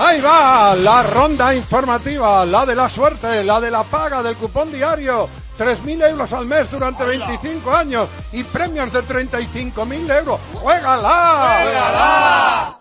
Ahí va la ronda informativa, la de la suerte, la de la paga del cupón diario. 3.000 euros al mes durante 25 años y premios de 35.000 euros. ¡Juégala! ¡Juégala!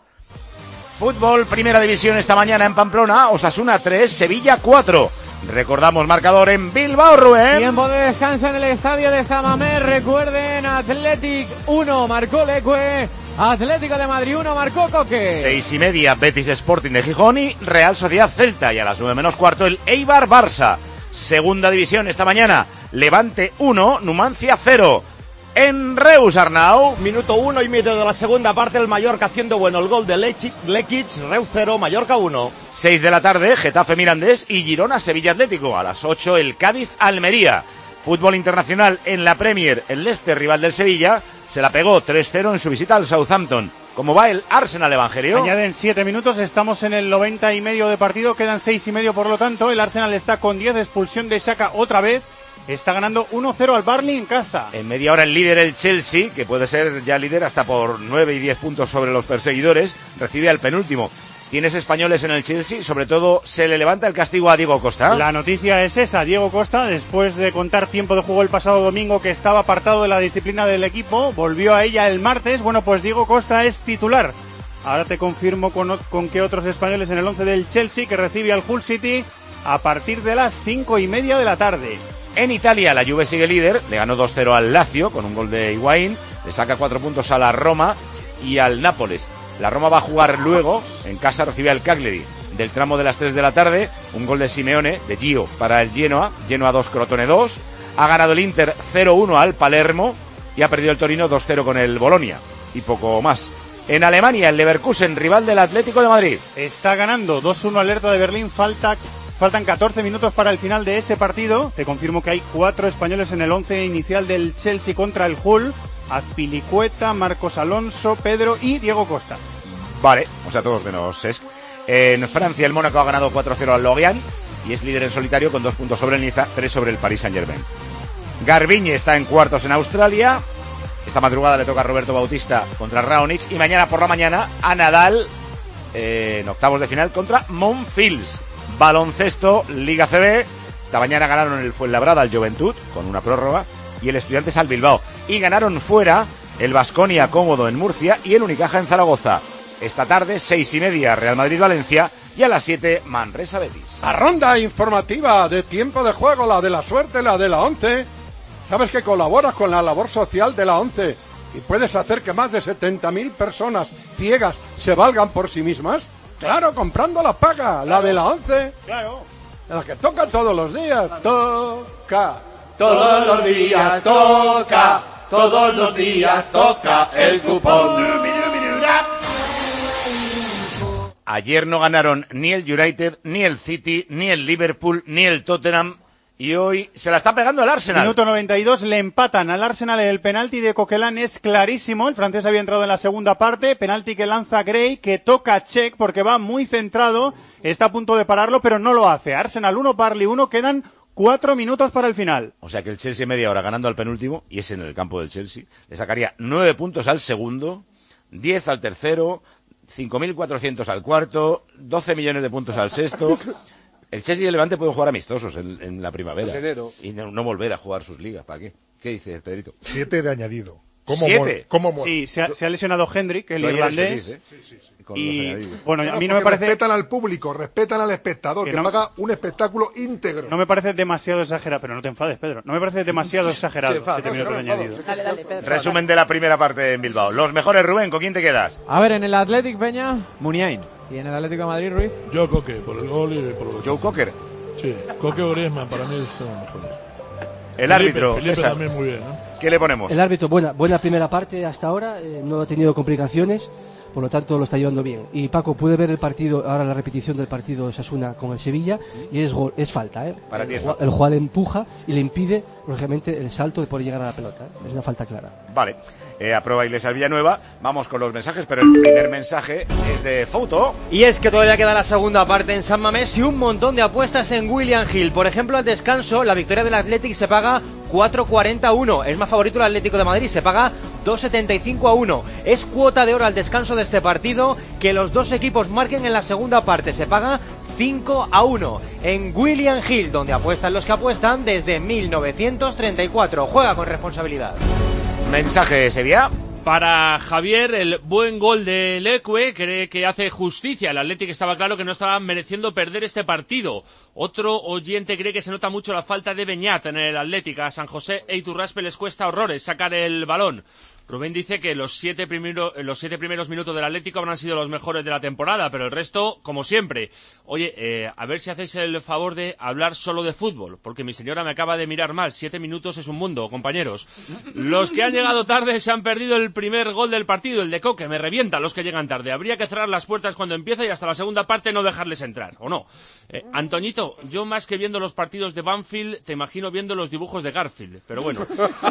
Fútbol, primera división esta mañana en Pamplona, Osasuna 3, Sevilla 4. Recordamos marcador en Bilbao, Rubén. Tiempo de descanso en el estadio de San Mamés. Recuerden, Athletic 1 marcó Lecue, Atlético de Madrid 1 marcó Coque. 6:30, Betis Sporting de Gijón y Real Sociedad Celta. Y a las 9:15 el Eibar Barça. Segunda división esta mañana, Levante 1, Numancia 0. En Reus, Arnau. Minuto 1:30 de la segunda parte, el Mallorca haciendo bueno el gol de Lekic, Reus 0, Mallorca 1. 6 de la tarde, Getafe Mirandés y Girona Sevilla Atlético. A las 8 el Cádiz Almería. Fútbol internacional en la Premier, el Leicester, rival del Sevilla, se la pegó 3-0 en su visita al Southampton. ¿Cómo va el Arsenal, Evangelio? Añaden 7 minutos, estamos en el 90 de partido, quedan 6:30, por lo tanto, el Arsenal está con 10, expulsión de Xhaka otra vez, está ganando 1-0 al Burnley en casa. En media hora el líder, el Chelsea, que puede ser ya líder hasta por 9 y 10 puntos sobre los perseguidores, recibe al penúltimo. Tienes españoles en el Chelsea, sobre todo se le levanta el castigo a Diego Costa. La noticia es esa, Diego Costa, después de contar tiempo de juego el pasado domingo que estaba apartado de la disciplina del equipo, volvió a ella el martes. Bueno, pues Diego Costa es titular. Ahora te confirmo con qué otros españoles en el 11 del Chelsea, que recibe al Hull City a partir de las 5:30 de la tarde. En Italia la Juve sigue líder, le ganó 2-0 al Lazio con un gol de Higuaín, le saca 4 puntos a la Roma y al Nápoles. La Roma va a jugar luego, en casa recibe al Cagliari. Del tramo de las 3 de la tarde, un gol de Simeone, de Gio, para el Genoa 2, Crotone 2. Ha ganado el Inter 0-1 al Palermo y ha perdido el Torino 2-0 con el Bolonia. Y poco más. En Alemania, el Leverkusen, rival del Atlético de Madrid. Está ganando 2-1 al Hertha de Berlín, faltan 14 minutos para el final de ese partido. Te confirmo que hay 4 españoles en el 11 inicial del Chelsea contra el Hull. Azpilicueta, Marcos Alonso, Pedro y Diego Costa. Vale, o sea, todos menos Cesc. En Francia, el Mónaco ha ganado 4-0 al Lorient y es líder en solitario con 2 puntos sobre el Niza, 3 sobre el Paris Saint-Germain. Garbiñe está en cuartos en Australia. Esta madrugada le toca a Roberto Bautista contra Raonic y mañana por la mañana a Nadal en octavos de final contra Monfils. Baloncesto, Liga CB. Esta mañana ganaron el Fuenlabrada al Juventud con una prórroga y el Estudiantes al Bilbao. Y ganaron fuera el Baskonia cómodo en Murcia y el Unicaja en Zaragoza. Esta tarde, 6:30, Real Madrid-Valencia y a las 7, Manresa-Betis. La ronda informativa de tiempo de juego, la de la suerte, la de la 11. ¿Sabes que colaboras con la labor social de la 11 y puedes hacer que más de 70.000 personas ciegas se valgan por sí mismas? Claro, comprando la paga, la de la 11. Claro. La que toca todos los días. Toca. Todos los días toca, todos los días toca el cupón. Ayer no ganaron ni el United, ni el City, ni el Liverpool, ni el Tottenham y hoy se la está pegando el Arsenal. Minuto 92, le empatan al Arsenal. El penalti de Coquelin es clarísimo. El francés había entrado en la segunda parte. Penalti que lanza Gray, que toca a Cech porque va muy centrado. Está a punto de pararlo, pero no lo hace. Arsenal 1, Burnley 1, quedan 4 minutos para el final. O sea que el Chelsea media hora ganando al penúltimo, y es en el campo del Chelsea, le sacaría 9 puntos al segundo, 10 al tercero, 5.400 al cuarto, 12 millones de puntos al sexto. El Chelsea y el Levante pueden jugar amistosos en la primavera. Y no volver a jugar sus ligas. ¿Para qué? ¿Qué dice Pedrito? 7 de añadido. ¿7? ¿Cómo muere? Sí, se ha lesionado Hendrik, el irlandés. Sí. Y bueno, a mí no me parece... Respetan al público, respetan al espectador, que paga un espectáculo íntegro. No me parece demasiado exagerado, pero no te enfades, Pedro. No me parece demasiado exagerado. 7 minutos añadidos. Dale, Pedro. Resumen de la primera parte en Bilbao. Los mejores, Rubén, ¿con quién te quedas? A ver, en el Athletic, Peña, Muniain. Y en el Atlético de Madrid, Ruiz. Yo Coque, por el gol y por lo Joe Cocker. Sí, Coque o Griezmann para mí son los mejores. El árbitro, Felipe César, también muy bien, ¿no? ¿Qué le ponemos? El árbitro, buena primera parte hasta ahora, no ha tenido complicaciones, por lo tanto lo está llevando bien. Y Paco, pude ver el partido, ahora la repetición del partido de Osasuna con el Sevilla, y es falta, ¿eh? Para ti es el jugador le empuja y le impide, lógicamente, el salto de poder llegar a la pelota, ¿eh? Es una falta clara. Vale. Aprueba Iglesias Villanueva. Vamos con los mensajes, pero el primer mensaje es de Foto. Y es que todavía queda la segunda parte en San Mamés y un montón de apuestas en William Hill. Por ejemplo, al descanso, la victoria del Athletic se paga 4.41. Es más favorito el Atlético de Madrid, se paga 2,75-1. Es cuota de oro al descanso de este partido, que los dos equipos marquen en la segunda parte. Se paga 5-1 en William Hill, donde apuestan los que apuestan desde 1934. Juega con responsabilidad. Mensaje, Sevilla. Para Javier, el buen gol de Leque cree que hace justicia. El Atlético estaba claro que no estaba mereciendo perder este partido. Otro oyente cree que se nota mucho la falta de Beñat en el Atlético. A San José e Iturraspe les cuesta horrores sacar el balón. Rubén dice que los siete primeros minutos del Atlético habrán sido los mejores de la temporada, pero el resto, como siempre. Oye, a ver si hacéis el favor de hablar solo de fútbol, porque mi señora me acaba de mirar mal. 7 minutos es un mundo, compañeros. Los que han llegado tarde se han perdido el primer gol del partido, el de Coque. Me revientan los que llegan tarde. Habría que cerrar las puertas cuando empieza y hasta la segunda parte no dejarles entrar, ¿o no? Antoñito, yo más que viendo los partidos de Banfield, te imagino viendo los dibujos de Garfield. Pero bueno,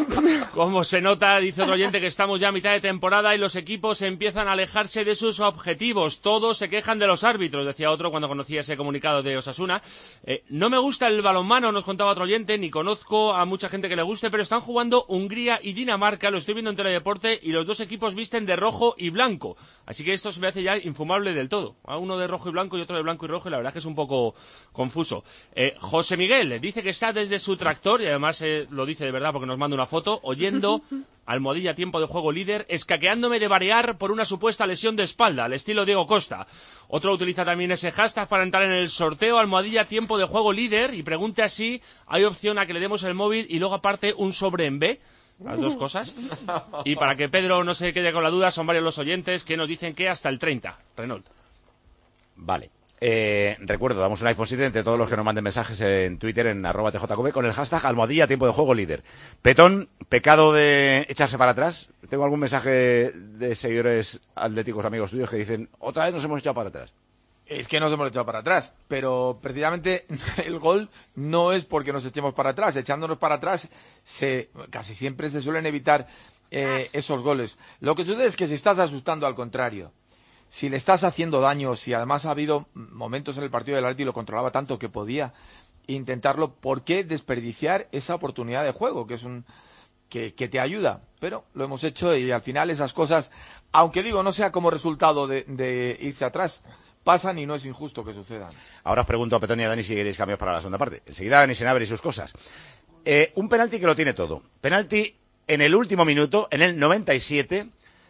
como se nota, dice otro oyente, que estamos ya a mitad de temporada y los equipos empiezan a alejarse de sus objetivos. Todos se quejan de los árbitros, decía otro cuando conocía ese comunicado de Osasuna. No me gusta el balonmano, nos contaba otro oyente, ni conozco a mucha gente que le guste, pero están jugando Hungría y Dinamarca, lo estoy viendo en Teledeporte, y los dos equipos visten de rojo y blanco. Así que esto se me hace ya infumable del todo. A uno de rojo y blanco y otro de blanco y rojo, y la verdad es que es un poco confuso. José Miguel dice que está desde su tractor, y además lo dice de verdad porque nos manda una foto, oyendo Almohadilla tiempo de juego líder, escaqueándome de variar por una supuesta lesión de espalda, al estilo Diego Costa. Otro utiliza también ese hashtag para entrar en el sorteo, Almohadilla tiempo de juego líder, y pregunta si hay opción a que le demos el móvil y luego aparte un sobre en B. Las dos cosas. Y para que Pedro no se quede con la duda, son varios los oyentes que nos dicen que hasta el 30. Renault. Vale. Recuerdo, damos un iPhone 7 entre todos los que nos manden mensajes en Twitter en @tjqb con el hashtag Almohadilla tiempo de juego líder. Petón, pecado de echarse para atrás. Tengo algún mensaje de seguidores atléticos amigos tuyos que dicen, otra vez nos hemos echado para atrás. Es que nos hemos echado para atrás, pero precisamente el gol no es porque nos echemos para atrás. Echándonos para atrás casi siempre se suelen evitar esos goles. Lo que sucede es que si estás asustando al contrario, si le estás haciendo daño, si además ha habido momentos en el partido del Atleti y lo controlaba tanto que podía intentarlo, ¿por qué desperdiciar esa oportunidad de juego? Que es que te ayuda, pero lo hemos hecho y al final esas cosas, aunque digo no sea como resultado de irse atrás, pasan y no es injusto que sucedan. Ahora os pregunto a Petón y a Dani si queréis cambios para la segunda parte. Enseguida Dani Senabre y sus cosas. Un penalti que lo tiene todo. Penalti en el último minuto, en el 97.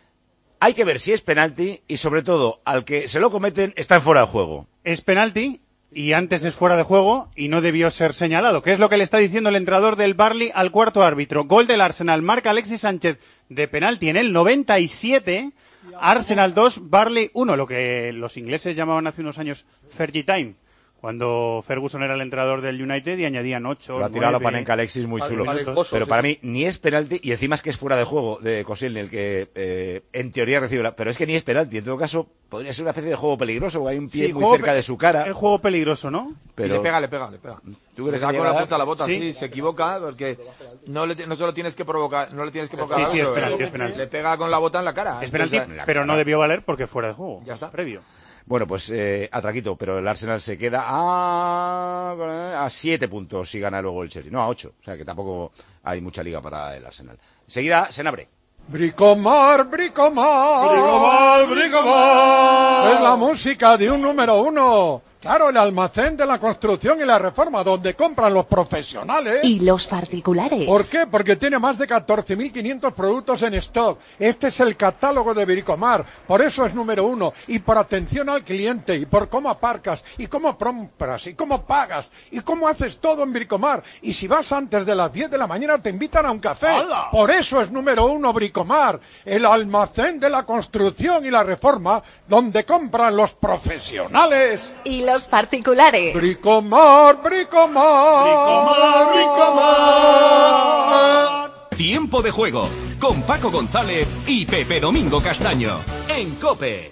Hay que ver si es penalti y, sobre todo, al que se lo cometen está en fuera de juego. Es penalti y antes es fuera de juego y no debió ser señalado. ¿Qué es lo que le está diciendo el entrenador del Burnley al cuarto árbitro? Gol del Arsenal, marca Alexis Sánchez de penalti en el 97. Arsenal 2, Burnley 1, lo que los ingleses llamaban hace unos años Fergie Time, cuando Ferguson era el entrenador del United y añadían 8, Lo ha tirado la panenca Alexis muy chulo. Pero para mí ni es penalti y encima es que es fuera de juego de Koscielny el que en teoría recibe pero es que ni es penalti. En todo caso podría ser una especie de juego peligroso porque hay un pie muy cerca de su cara. Es juego peligroso, ¿no? Pero... Y le pega. ¿Tú crees que da con la punta a la bota? Sí, se equivoca porque no solo tienes que provocar, Sí, es penalti. Le pega con la bota en la cara. Es penalti, pero no debió valer porque fuera de juego. Ya está. Previo. Bueno, pues atraquito, pero el Arsenal se queda a 7 puntos si gana luego el Chelsea. No, a 8, o sea que tampoco hay mucha liga para el Arsenal. Enseguida, Senabre. Bricomar. Es la música de un número 1. Claro, el almacén de la construcción y la reforma, donde compran los profesionales. Y los particulares. ¿Por qué? Porque tiene más de 14.500 productos en stock. Este es el catálogo de Bricomar. Por eso es número 1. Y por atención al cliente, y por cómo aparcas, y cómo compras, y cómo pagas, y cómo haces todo en Bricomar. Y si vas antes de las 10 de la mañana, te invitan a un café. ¡Hala! Por eso es número 1 Bricomar. El almacén de la construcción y la reforma, donde compran los profesionales. Y los particulares. Bricomar. Tiempo de juego con Paco González y Pepe Domingo Castaño en COPE.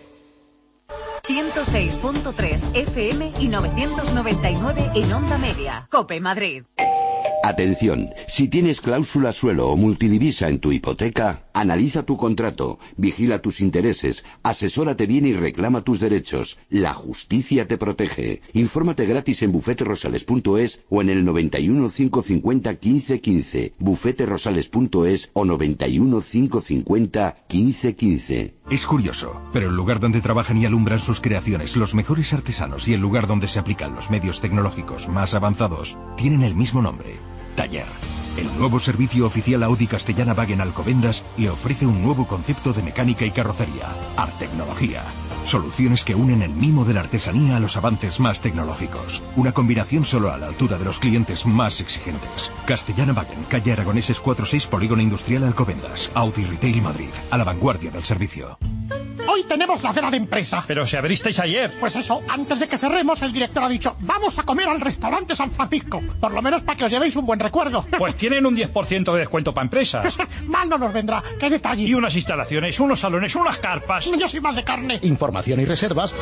106.3 FM y 999 en onda media. COPE Madrid. Atención, si tienes cláusula suelo o multidivisa en tu hipoteca, Analiza tu contrato, vigila tus intereses, asesórate bien y reclama tus derechos. La justicia te protege. Infórmate gratis en bufeterosales.es o en el 91 550 1515, bufeterosales.es o 91 550 1515. Es curioso, pero el lugar donde trabajan y alumbran sus creaciones los mejores artesanos y el lugar donde se aplican los medios tecnológicos más avanzados tienen el mismo nombre: Taller. El nuevo servicio oficial Audi Castellana-Wagen Alcobendas le ofrece un nuevo concepto de mecánica y carrocería: Artecnología. Soluciones que unen el mimo de la artesanía a los avances más tecnológicos. Una combinación solo a la altura de los clientes más exigentes. Castellana-Wagen, calle Aragoneses 46, Polígono Industrial Alcobendas. Audi Retail Madrid, a la vanguardia del servicio. Hoy tenemos la cena de empresa. Pero si abristeis ayer. Pues eso, antes de que cerremos, el director ha dicho: vamos a comer al restaurante San Francisco. Por lo menos para que os llevéis un buen recuerdo. Pues tienen un 10% de descuento para empresas. Mal no nos vendrá, qué detalle. Y unas instalaciones, unos salones, unas carpas. Yo soy más de carne. Información y reservas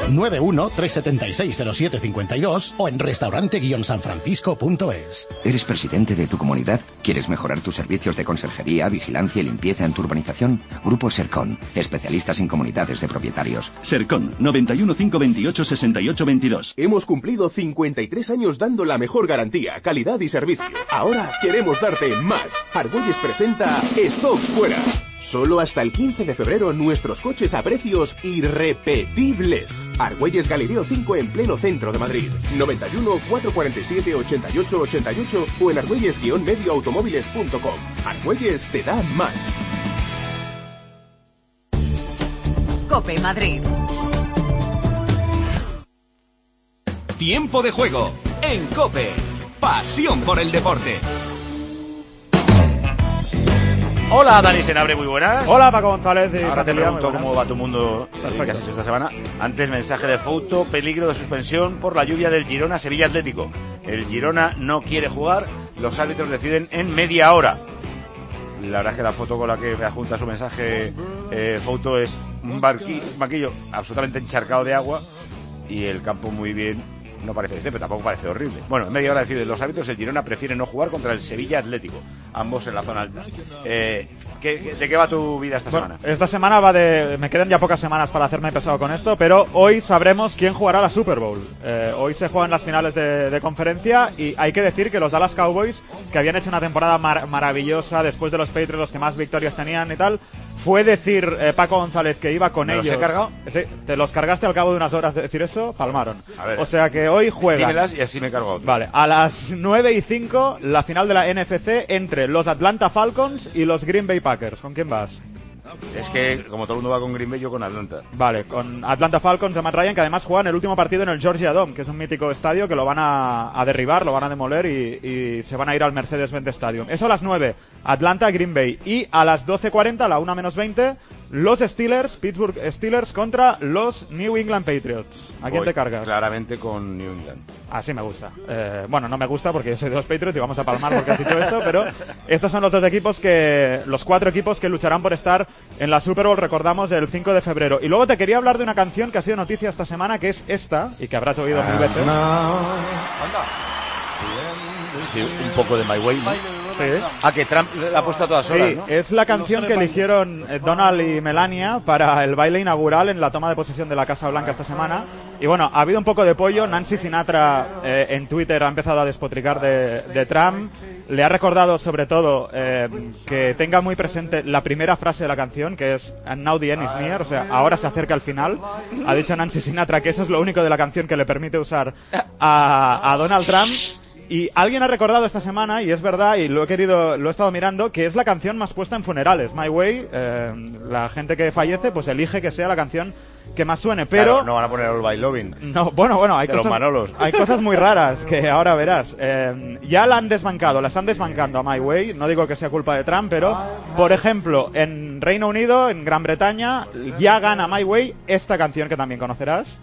91-376-0752 o en restaurante-sanfrancisco.es. ¿Eres presidente de tu comunidad? ¿Quieres mejorar tus servicios de conserjería, vigilancia y limpieza en tu urbanización? Grupo Sercon, especialistas en comunidades de propietarios. Sercon, 91 528 68 22. Hemos cumplido 53 años dando la mejor garantía, calidad y servicio. Ahora queremos darte más. Argüelles presenta Stocks Fuera. Solo hasta el 15 de febrero nuestros coches a precios irrepetibles. Argüelles Galileo 5 en pleno centro de Madrid. 91 447 88 88 o en argüelles-medioautomóviles.com. Argüelles te da más. COPE Madrid. Tiempo de juego en COPE. Pasión por el deporte. Hola, Dani Senabre, muy buenas. Hola, Paco González. Ahora te pregunto cómo va tu mundo, que has hecho esta semana. Antes, mensaje de Fouto: peligro de suspensión por la lluvia del Girona Sevilla Atlético. El Girona no quiere jugar, los árbitros deciden en media hora. La verdad es que la foto con la que me adjunta su mensaje Fouto es un banquillo absolutamente encharcado de agua y el campo muy bien. No parece pero tampoco parece horrible. Bueno, en media hora deciden los árbitros, el Girona prefiere no jugar contra el Sevilla Atlético, ambos en la zona alta. ¿De qué va tu vida esta semana? Esta semana va me quedan ya pocas semanas para hacerme pesado con esto, pero hoy sabremos quién jugará la Super Bowl. Hoy se juegan las finales de conferencia y hay que decir que los Dallas Cowboys, que habían hecho una temporada maravillosa después de los Patriots, los que más victorias tenían y tal, fue decir Paco González que iba con ellos. ¿Los he cargado? Sí, te los cargaste al cabo de unas horas de decir eso, palmaron. O sea que hoy juegan. Dímelas y así me cargo otro. Vale, a las 9:05 la final de la NFC entre los Atlanta Falcons y los Green Bay Packers. ¿Con quién vas? Es que, como todo el mundo va con Green Bay, yo con Atlanta. Vale, con Atlanta Falcons de Matt Ryan, que además juegan el último partido en el Georgia Dome, que es un mítico estadio que lo van a derribar, lo van a demoler y se van a ir al Mercedes-Benz Stadium. Eso a las 9, Atlanta, Green Bay. Y a las 12:40, a la 1:20, los Steelers, Pittsburgh Steelers contra los New England Patriots. ¿A quién te cargas? Claramente con New England. Así me gusta. Bueno, no me gusta porque yo soy de los Patriots y vamos a palmar porque has dicho esto, pero estos son los los 4 equipos que lucharán por estar en la Super Bowl, recordamos, el 5 de febrero. Y luego te quería hablar de una canción que ha sido noticia esta semana, que es esta, y que habrás oído 1000 veces. Sí, un poco de My Way, ¿no? Sí. Que Trump la ha puesto a todas horas, Sí, ¿no? es la canción que eligieron Donald y Melania para el baile inaugural en la toma de posesión de la Casa Blanca esta semana. Y bueno, ha habido un poco de pollo. Nancy Sinatra en Twitter ha empezado a despotricar de Trump. Le ha recordado sobre todo que tenga muy presente la primera frase de la canción, que es "And now the end is near", o sea, ahora se acerca al final. Ha dicho Nancy Sinatra que eso es lo único de la canción que le permite usar a Donald Trump. Y alguien ha recordado esta semana, y es verdad, y lo he estado mirando, que es la canción más puesta en funerales. My Way, la gente que fallece, pues elige que sea la canción que más suene, pero... Claro, no van a poner All by Loving. No, bueno, hay cosas muy raras que ahora verás. Ya las están desbancando a My Way, no digo que sea culpa de Trump, pero, por ejemplo, en Reino Unido, en Gran Bretaña, ya gana My Way esta canción que también conocerás.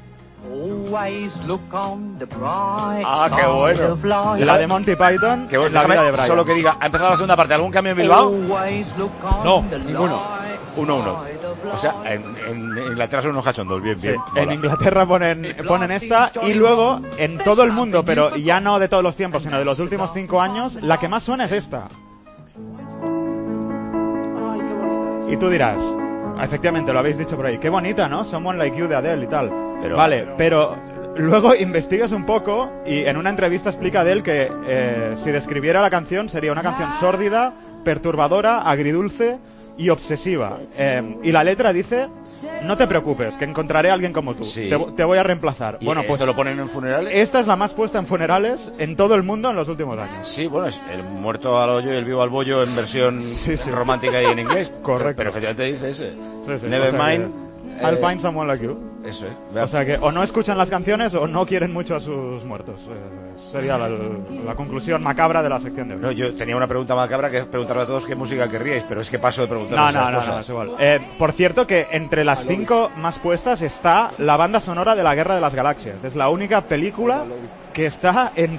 Qué bueno. La de Monty Python. Que la vida de Brian. Solo que diga, ¿ha empezado la segunda parte? ¿Algún cambio en Bilbao? No, ninguno. 1-1. O sea, en Inglaterra son unos cachondos, bien. En Inglaterra ponen esta, y luego en todo el mundo, pero ya no de todos los tiempos, sino de los últimos 5 años, la que más suena es esta. Y tú dirás, efectivamente, lo habéis dicho por ahí, qué bonita, ¿no? Someone Like You de Adele y tal. Vale, pero luego investigas un poco y en una entrevista explica Adele que si describiera la canción sería una canción sórdida, perturbadora, agridulce y obsesiva. Y la letra dice, no te preocupes, que encontraré a alguien como tú. Sí. Te voy a reemplazar. ¿Y bueno, pues esto lo ponen en funerales? Esta es la más puesta en funerales en todo el mundo en los últimos años. Sí, bueno, es el muerto al hoyo y el vivo al bollo en versión romántica y en inglés. Correcto. Pero efectivamente dice ese. Sí. Nevermind. I'll find someone like you. Eso es. O sea que o no escuchan las canciones o no quieren mucho a sus muertos. Sería la conclusión macabra de la sección de hoy. No, yo tenía una pregunta macabra que es preguntarle a todos qué música querríais, pero es que paso de preguntar esas No, cosas. es igual. Por cierto que entre las 5 más puestas está la banda sonora de la Guerra de las Galaxias. Es la única película que está en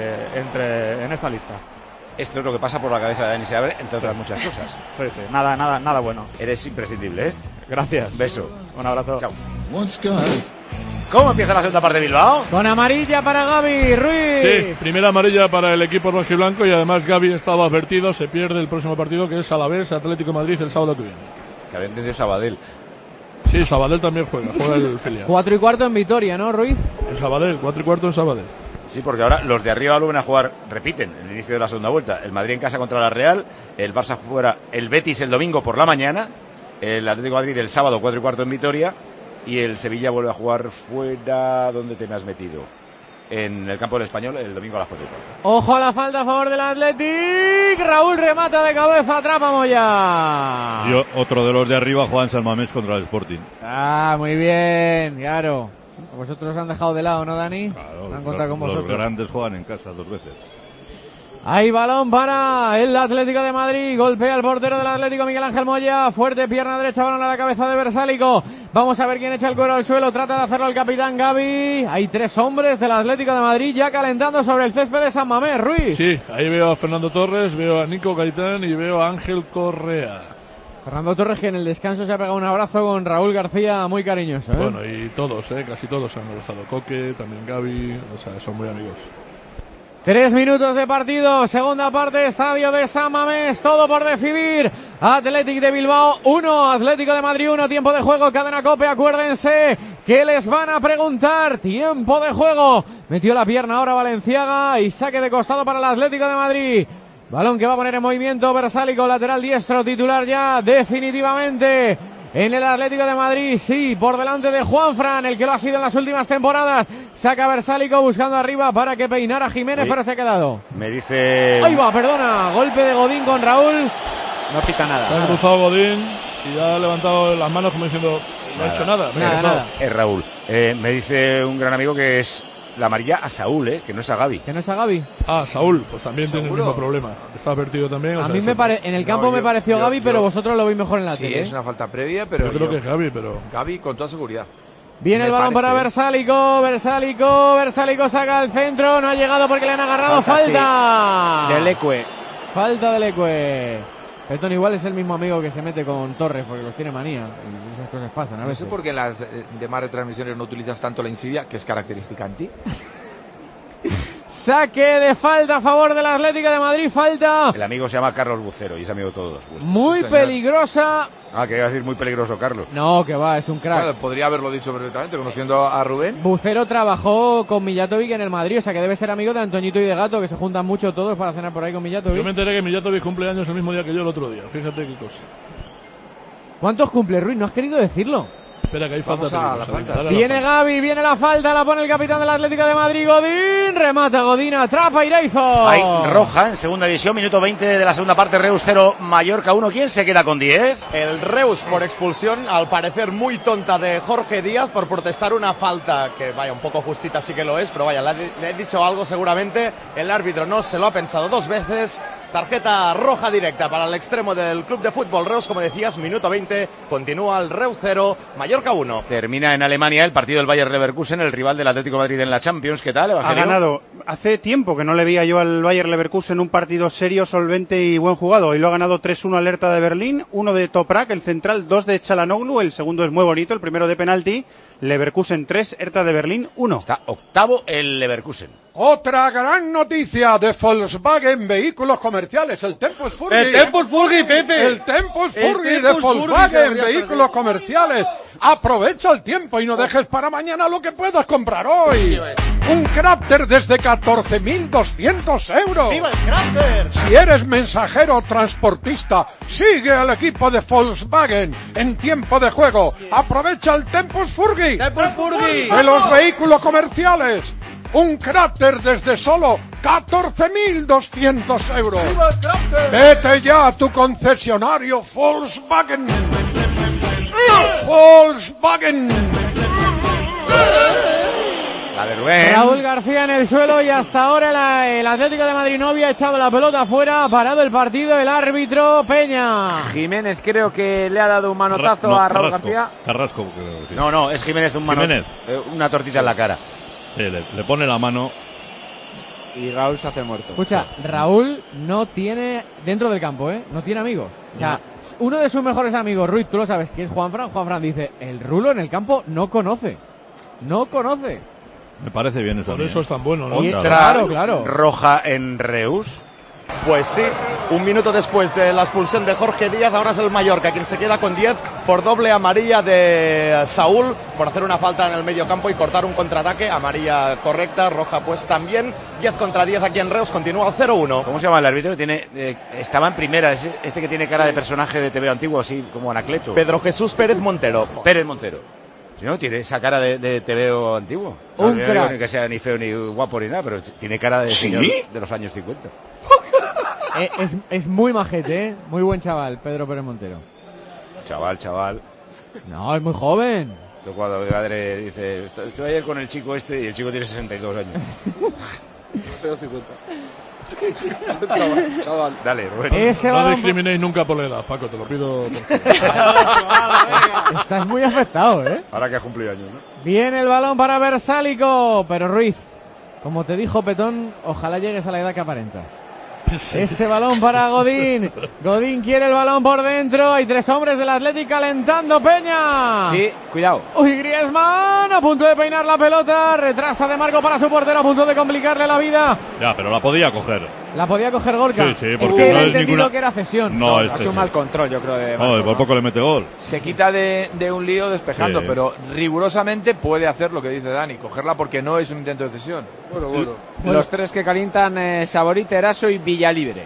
esta lista. Esto es lo que pasa por la cabeza de Dani Seabre, entre otras muchas cosas. Sí, nada bueno. Eres imprescindible, ¿eh? Gracias. Beso. Un abrazo. Chao. ¿Cómo empieza la segunda parte de Bilbao? Con amarilla para Gaby Ruiz. Sí, primera amarilla para el equipo rojiblanco y además Gaby estaba advertido, se pierde el próximo partido que es Alavés Atlético de Madrid el sábado que viene. Que había entendido Sabadell. Sí, Sabadell también juega el filial. 4:15 en Vitoria, ¿no, Ruiz? En Sabadell, 4:15 en Sabadell. Sí, porque ahora los de arriba vuelven a jugar, repiten, el inicio de la segunda vuelta. El Madrid en casa contra la Real, el Barça fuera, el Betis el domingo por la mañana, el Atlético de Madrid el sábado 4:15 en Vitoria y el Sevilla vuelve a jugar fuera. ¿Dónde te me has metido? En el campo del Español el domingo a las 4:15. Ojo a la falta a favor del Athletic. Raúl remata de cabeza, atrapa Moya. Y otro de los de arriba juega en San Mamés contra el Sporting. Ah, muy bien, claro. Vosotros han dejado de lado, ¿no, Dani? Claro, han contado con vosotros. Los grandes juegan en casa 2 veces. Hay balón para el Atlético de Madrid. Golpea el portero del Atlético, Miguel Ángel Moya. Fuerte, pierna derecha, balón a la cabeza de Versálico. Vamos a ver quién echa el cuero al suelo. Trata de hacerlo el capitán Gaby. Hay 3 hombres del Atlético de Madrid ya calentando sobre el césped de San Mamés. Ruiz. Sí, ahí veo a Fernando Torres, veo a Nico Gaitán y veo a Ángel Correa. Fernando Torres, que en el descanso se ha pegado un abrazo con Raúl García muy cariñoso, ¿eh? Bueno, y todos, casi todos han abrazado. Coque, también Gaby, o sea, son muy amigos. 3 minutos de partido, segunda parte, estadio de San Mamés, todo por decidir. Athletic de Bilbao 1, Atlético de Madrid 1, tiempo de juego, cadena COPE, acuérdense que les van a preguntar, tiempo de juego. Metió la pierna ahora Valenciaga y saque de costado para el Atlético de Madrid. Balón que va a poner en movimiento Versálico, lateral diestro, titular ya definitivamente en el Atlético de Madrid, sí, por delante de Juanfran, el que lo ha sido en las últimas temporadas. Saca Versálico buscando arriba para que peinara Jiménez, pero se ha quedado. Me dice... Ahí va, perdona, golpe de Godín con Raúl. No pita nada. Se ha cruzado Godín y ha levantado las manos como diciendo, no ha hecho nada. Nada. Es Raúl. Me dice un gran amigo que es la amarilla a Saúl, que no es a Gaby. Que no es a Gaby. Ah, Saúl, pues también tiene el mismo problema. Está advertido también. A mí en el campo me pareció Gaby, pero vosotros lo veis mejor en la tele. Sí, es una falta previa, pero yo creo que es Gaby, pero... Gaby con toda seguridad. Viene el balón para Versálico saca al centro, no ha llegado porque le han agarrado, falta. Sí. De Leque. Falta de Leque. Petón igual es el mismo amigo que se mete con Torres porque los tiene manía y esas cosas pasan a veces. No sé por qué en las demás retransmisiones no utilizas tanto la insidia, que es característica en ti. Saque de falta a favor del Atlético de Madrid, falta. El amigo se llama Carlos Bucero y es amigo de todos. Muy peligrosa. Quería decir muy peligroso, Carlos. No, que va, es un crack. Claro, podría haberlo dicho perfectamente, conociendo a Rubén. Bucero trabajó con Mijatovic en el Madrid, o sea que debe ser amigo de Antoñito y de Gato, que se juntan mucho todos para cenar por ahí con Mijatovic. Yo me enteré que Mijatovic cumple años el mismo día que yo el otro día, fíjate qué cosa. ¿Cuántos cumple Ruiz? No has querido decirlo. Espera, que hay falta. Viene Gaby, viene la falta, la pone el capitán del Atlético de Madrid, Godín, remata Godín, atrapa Iraizo. Hay roja en segunda división, minuto 20 de la segunda parte, Reus 0, Mallorca 1, ¿quién se queda con 10? El Reus por expulsión, al parecer muy tonta de Jorge Díaz por protestar una falta, que vaya, un poco justita sí que lo es, pero vaya, le he dicho algo seguramente, el árbitro no se lo ha pensado 2 veces. Tarjeta roja directa para el extremo del club de fútbol Reus, como decías, minuto 20, continúa el Reus 0, Mallorca 1. Termina en Alemania el partido del Bayer Leverkusen, el rival del Atlético de Madrid en la Champions. ¿Qué tal, Evangelio? Ha ganado. Hace tiempo que no le veía yo al Bayer Leverkusen un partido serio, solvente y buen jugado. Y lo ha ganado 3-1 al Hertha de Berlín, 1 de Toprak, el central, 2 de Çalhanoğlu, el segundo es muy bonito, el primero de penalti. Leverkusen 3, Hertha de Berlín 1. Está octavo el Leverkusen. Otra gran noticia de Volkswagen Vehículos Comerciales, el Tempus Furgi. El Tempus Furgi, Pepe. El Tempus Furgi de Volkswagen Vehículos Comerciales. Aprovecha el tiempo y no dejes para mañana lo que puedas comprar hoy. Un Crafter desde 14.200 euros. ¡Viva el Crafter! Si eres mensajero o transportista, sigue al equipo de Volkswagen en tiempo de juego. Aprovecha el Tempus Furgi. ¡Tempus Furgi! De los vehículos comerciales. Un Crafter desde solo 14.200 euros. ¡Viva el Crafter! Vete ya a tu concesionario Volkswagen. Volkswagen. Dale, Rubén. Raúl García en el suelo y hasta ahora el Atlético de Madrid no había echado la pelota afuera, ha parado el partido el árbitro Peña. Jiménez creo que le ha dado un manotazo a Raúl García. Carrasco, creo que sí. No, es Jiménez una tortita en la cara. Sí, le pone la mano. Y Raúl se hace muerto. Escucha, Raúl no tiene, dentro del campo, no tiene amigos. O sea, uno de sus mejores amigos, Ruiz, tú lo sabes, que es Juanfran. Juanfran dice, el Rulo en el campo no conoce. Me parece bien eso. Por eso es tan bueno, ¿no? Otra roja en Reus. Pues sí, un minuto después de la expulsión de Jorge Díaz, ahora es el Mallorca quien se queda con 10 por doble amarilla de Saúl por hacer una falta en el medio campo y cortar un contraataque. Amarilla correcta, roja pues también. 10 contra 10 aquí en Reus, continúa 0-1. ¿Cómo se llama el árbitro? Estaba en primera, este que tiene cara de personaje de TV antiguo, así como Anacleto. Pedro Jesús Pérez Montero. Pérez Montero. Si no, tiene esa cara de TVO antiguo. No digo ni que sea ni feo ni guapo ni nada, pero tiene cara de señor de los años 50. Es muy majete, muy buen chaval, Pedro Pérez Montero. Chaval. No, es muy joven. Cuando mi madre dice, estoy ayer con el chico este y el chico tiene 62 años. Feo 50. Chaval. Dale, Rubén. No discriminéis nunca por la edad, Paco, te lo pido. Estás muy afectado, Ahora que has cumplido años, ¿no? Viene el balón para Versálico, pero Ruiz, como te dijo Petón, ojalá llegues a la edad que aparentas. Ese balón para Godín. Godín quiere el balón por dentro. Hay 3 hombres del Atlético calentando. Peña. Sí, cuidado. Uy, Griezmann a punto de peinar la pelota. Retrasa de Marco para su portero, a punto de complicarle la vida. Ya, pero la podía coger. La podía coger Gorka. Sí, porque es que él ha entendido que era cesión. No, es un mal control, yo creo. De Marco, por poco le mete gol. Se quita de un lío despejando, pero rigurosamente puede hacer lo que dice Dani, cogerla porque no es un intento de cesión. Bueno. Los 3 que calientan, Saborit, Eraso y Villalibre.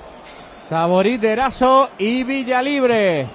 Saborit, Eraso y Villalibre.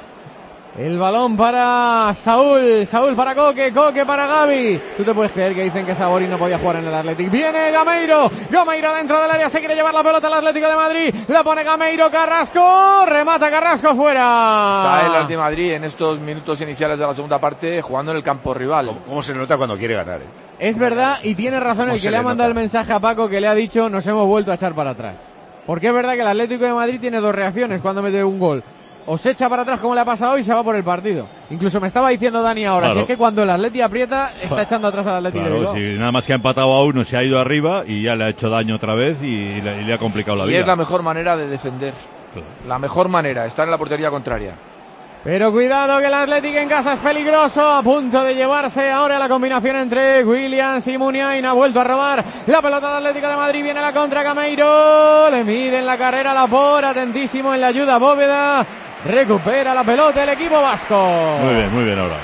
El balón para Saúl para Coque para Gavi. ¿Tú te puedes creer que dicen que Saborit no podía jugar en el Atlético? Viene Gameiro dentro del área, se quiere llevar la pelota al Atlético de Madrid. La pone Gameiro, Carrasco, remata Carrasco fuera. Está el Atlético de Madrid en estos minutos iniciales de la segunda parte jugando en el campo rival. ¿Cómo se nota cuando quiere ganar? Es verdad, y tiene razón el que le ha mandado el mensaje a Paco, que le ha dicho nos hemos vuelto a echar para atrás. Porque es verdad que el Atlético de Madrid tiene 2 reacciones cuando mete un gol. O se echa para atrás como le ha pasado y se va por el partido. Incluso me estaba diciendo Dani ahora, si es que cuando el Atleti aprieta, está echando atrás al Atleti de Bilbao. Si nada más que ha empatado a uno, se ha ido arriba y ya le ha hecho daño otra vez y le ha complicado la vida. Y es la mejor manera de defender. La mejor manera, estar en la portería contraria. Pero cuidado que el Atlético en casa es peligroso, a punto de llevarse ahora la combinación entre Williams y Muniain. Ha vuelto a robar la pelota al Atlético de Madrid, viene la contra Gameiro, le mide en la carrera Lapor, atentísimo en la ayuda Bóveda, recupera la pelota el equipo vasco. Muy bien ahora.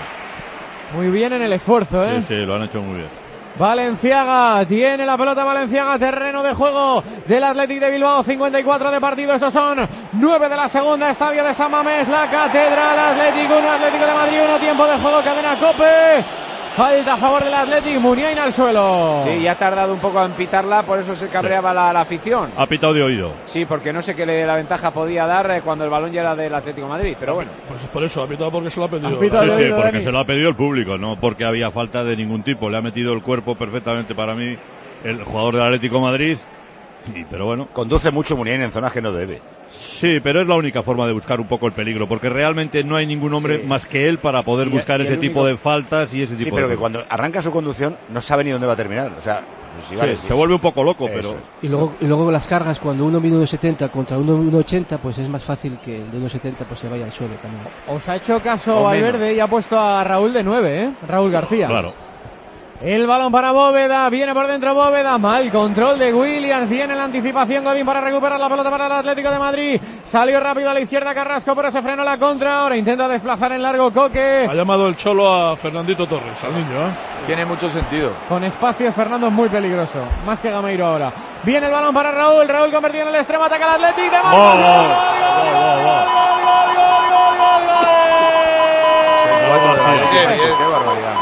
Muy bien en el esfuerzo, Sí, lo han hecho muy bien. Valenciaga, tiene la pelota Valenciaga, terreno de juego del Athletic de Bilbao, 54 de partido, esos son 9 de la segunda, estadio de San Mamés, la Catedral, Atlético 1, Atlético de Madrid 1, tiempo de juego, cadena COPE, falta a favor del Athletic, Muniain al suelo. Sí, y ha tardado un poco en pitarla, por eso se cabreaba la afición. Ha pitado de oído. Sí, porque no sé qué la ventaja podía dar cuando el balón ya era del Atlético de Madrid, pero bueno. Pues por eso, ha pitado porque se lo ha pedido. Sí, porque se lo ha pedido el público, no porque había falta de ningún tipo. Le ha metido el cuerpo perfectamente para mí el jugador del Atlético de Madrid. Pero bueno. Conduce mucho Muniain en zonas que no debe. Sí, pero es la única forma de buscar un poco el peligro, porque realmente no hay ningún hombre más que él para poder buscar ese tipo de faltas y ese tipo de... Sí, pero que cuando arranca su conducción no sabe ni dónde va a terminar, o sea... se vuelve un poco loco, pero... Y luego las cargas, cuando uno mide 1,70 contra uno 1,80, pues es más fácil que el de 1,70 pues se vaya al suelo también. Os ha hecho caso Valverde y ha puesto a Raúl de 9, Raúl García. Claro. El balón para Bóveda, viene por dentro Bóveda, mal control de Williams, viene la anticipación Godín para recuperar la pelota para el Atlético de Madrid, salió rápido a la izquierda Carrasco, pero se frenó la contra, ahora intenta desplazar en largo Coque. Ha llamado el Cholo a Fernandito Torres, al niño, Tiene mucho sentido. Con espacio Fernando es muy peligroso, más que Gameiro ahora. Viene el balón para Raúl convertido en el extremo, ataca el Atlético de Madrid. ¡Qué barbaridad!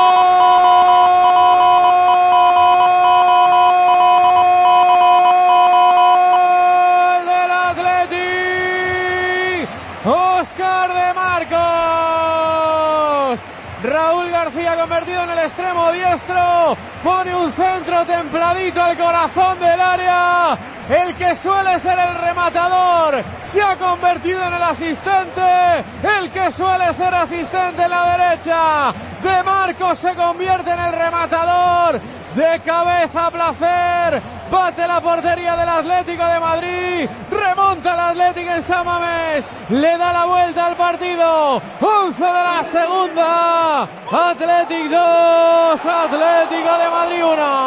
Raúl García convertido en el extremo diestro, pone un centro templadito al corazón del área, el que suele ser el rematador se ha convertido en el asistente, el que suele ser asistente en la derecha de Marcos se convierte en el rematador, de cabeza a placer, bate la portería del Atlético de Madrid, remonta el Atlético en San Mamés, le da la vuelta al partido, 11 de la segunda, Atlético 2, Atlético de Madrid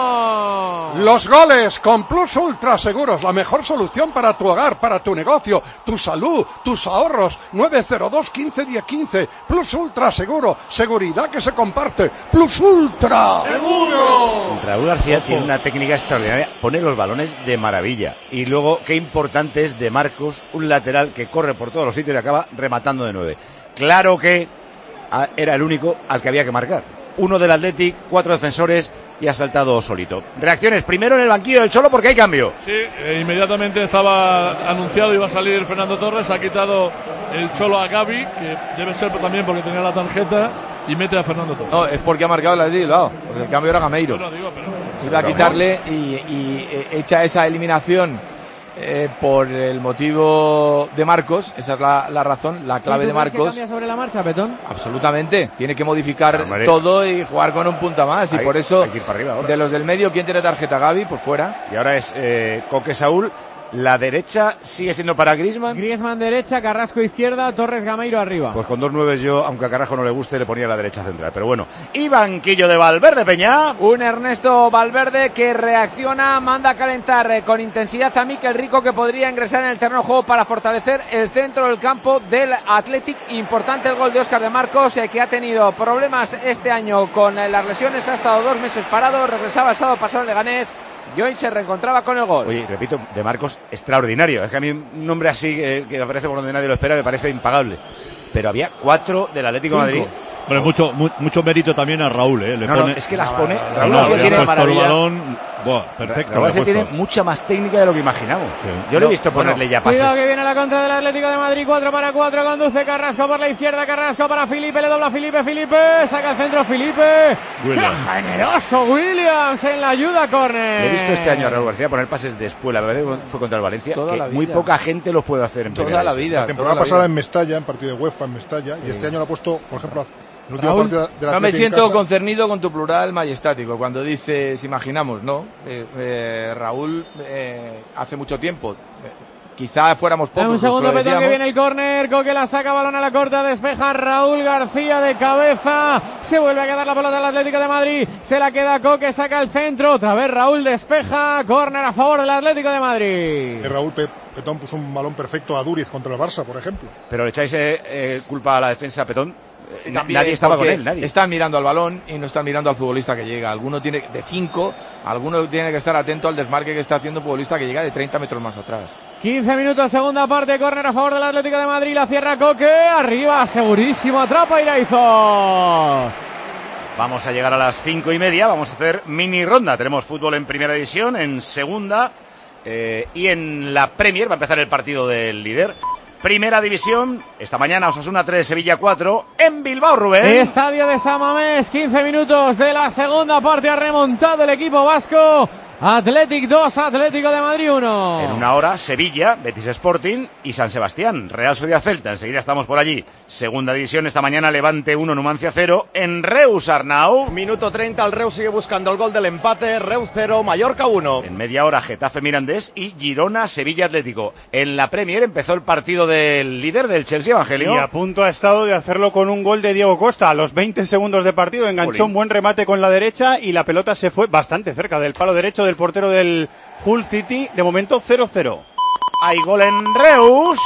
1. Los goles con Plus Ultra Seguros, la mejor solución para tu hogar, para tu negocio, tu salud, tus ahorros, 902 15 10 15, Plus Ultra Seguro, seguridad que se comparte, Plus Ultra ¡Seguro! Raúl García tiene una técnica extraordinaria, pone los balones de maravilla. Y luego, qué importante es de Marcos, un lateral que corre por todos los sitios y acaba rematando de 9. Claro que era el único al que había que marcar. Uno del Athletic, 4 defensores y ha saltado solito. Reacciones primero en el banquillo del Cholo porque hay cambio. Sí, inmediatamente estaba anunciado, iba a salir Fernando Torres, ha quitado el Cholo a Gavi, que debe ser también porque tenía la tarjeta, y mete a Fernando Torres. No, es porque ha marcado el Athletic, porque el cambio era Gameiro. Iba a quitarle y echa esa eliminación por el motivo de Marcos, esa es la razón, la clave de Marcos. ¿Cambia sobre la marcha, Petón? Absolutamente, tiene que modificar todo y jugar con un punta más, y por eso, hay que ir para arriba ahora. De los del medio, ¿quién tiene tarjeta? Gavi, pues fuera. Y ahora es Coque Saúl. La derecha sigue siendo para Griezmann. Griezmann derecha, Carrasco izquierda, Torres Gameiro arriba. Pues con 2 9 yo, aunque a Carrasco no le guste, le ponía la derecha central. Pero bueno, y banquillo de Valverde, Peña. Un Ernesto Valverde que reacciona, manda a calentar con intensidad a Mikel Rico, que podría ingresar en el terreno de juego para fortalecer el centro del campo del Athletic. Importante el gol de Óscar de Marcos, que ha tenido problemas este año con las lesiones, ha estado 2 meses parado, regresaba el sábado pasado en Leganés y hoy se reencontraba con el gol. Oye, repito, de Marcos, extraordinario. Es que a mí un nombre así que aparece por donde nadie lo espera me parece impagable. Pero había 4 del Atlético de Madrid. Bueno, mucho mérito también a Raúl, Le pone... es que las pone. Raúl tiene maravilla. El balón, perfecto. Raúl tiene mucha más técnica de lo que imaginamos. Sí. Yo le he visto ponerle ya pases. Cuidado que viene la contra del Atlético de Madrid, 4 para 4, conduce Carrasco por la izquierda, Carrasco para Felipe, le dobla Felipe, saca el centro Felipe. ¡Qué generoso Williams en la ayuda, córner! Le he visto este año a Raúl García poner pases de espuela, la verdad fue contra el Valencia, muy poca gente los puede hacer en toda la vida. La temporada pasada en Mestalla, en partido de UEFA en Mestalla, y este año lo ha puesto, por ejemplo, Raúl, no me siento concernido con tu plural majestático cuando dices imaginamos, ¿no? Raúl hace mucho tiempo, quizá fuéramos pocos. Un segundo, Petón, que viene el córner, Coque la saca, balón a la corta, despeja Raúl García de cabeza, se vuelve a quedar la pelota al Atlético de Madrid, se la queda Coque, saca el centro, otra vez Raúl despeja, córner a favor del Atlético de Madrid. Raúl Petón puso un balón perfecto a Duriz contra el Barça, por ejemplo. Pero le echáis culpa a la defensa, Petón. Nadie estaba con él, nadie. Están mirando al balón y no están mirando al futbolista que llega. Alguno tiene de 5, alguno tiene que estar atento al desmarque que está haciendo un futbolista que llega de 30 metros más atrás. 15 minutos, segunda parte, córner a favor del Atlético de Madrid, la cierra Coque, arriba, segurísimo, atrapa Iraizo. Vamos a llegar a las 5:30, vamos a hacer mini ronda. Tenemos fútbol en primera división, en segunda y en la Premier va a empezar el partido del líder. Primera división, esta mañana Osasuna 3, Sevilla 4, en Bilbao, Rubén. Estadio de San Mamés, 15 minutos de la segunda parte, ha remontado el equipo vasco Athletic 2, Atlético de Madrid 1. En una hora, Sevilla, Betis Sporting y San Sebastián, Real Sociedad Celta. Enseguida estamos por allí. Segunda división, esta mañana Levante 1, Numancia 0. En Reus, Arnau. Minuto 30, el Reus sigue buscando el gol del empate. Reus 0, Mallorca 1. En media hora, Getafe Mirandés y Girona, Sevilla Atlético. En la Premier empezó el partido del líder del Chelsea, Evangelio. Y a punto ha estado de hacerlo con un gol de Diego Costa. A los 20 segundos de partido enganchó un buen remate con la derecha y la pelota se fue bastante cerca del palo derecho del portero del Hull City. De momento 0-0. Hay gol en Reus.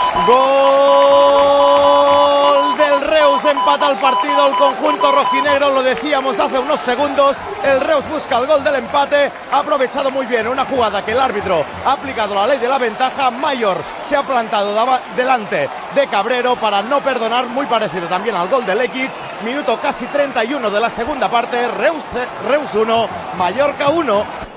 Gol del Reus, empata el partido el conjunto rojinegro, lo decíamos hace unos segundos. El Reus busca el gol del empate, ha aprovechado muy bien una jugada que el árbitro ha aplicado la ley de la ventaja. Mayor se ha plantado delante de Cabrero para no perdonar, muy parecido también al gol de Lekic. Minuto casi 31 de la segunda parte. Reus 1, Mallorca 1.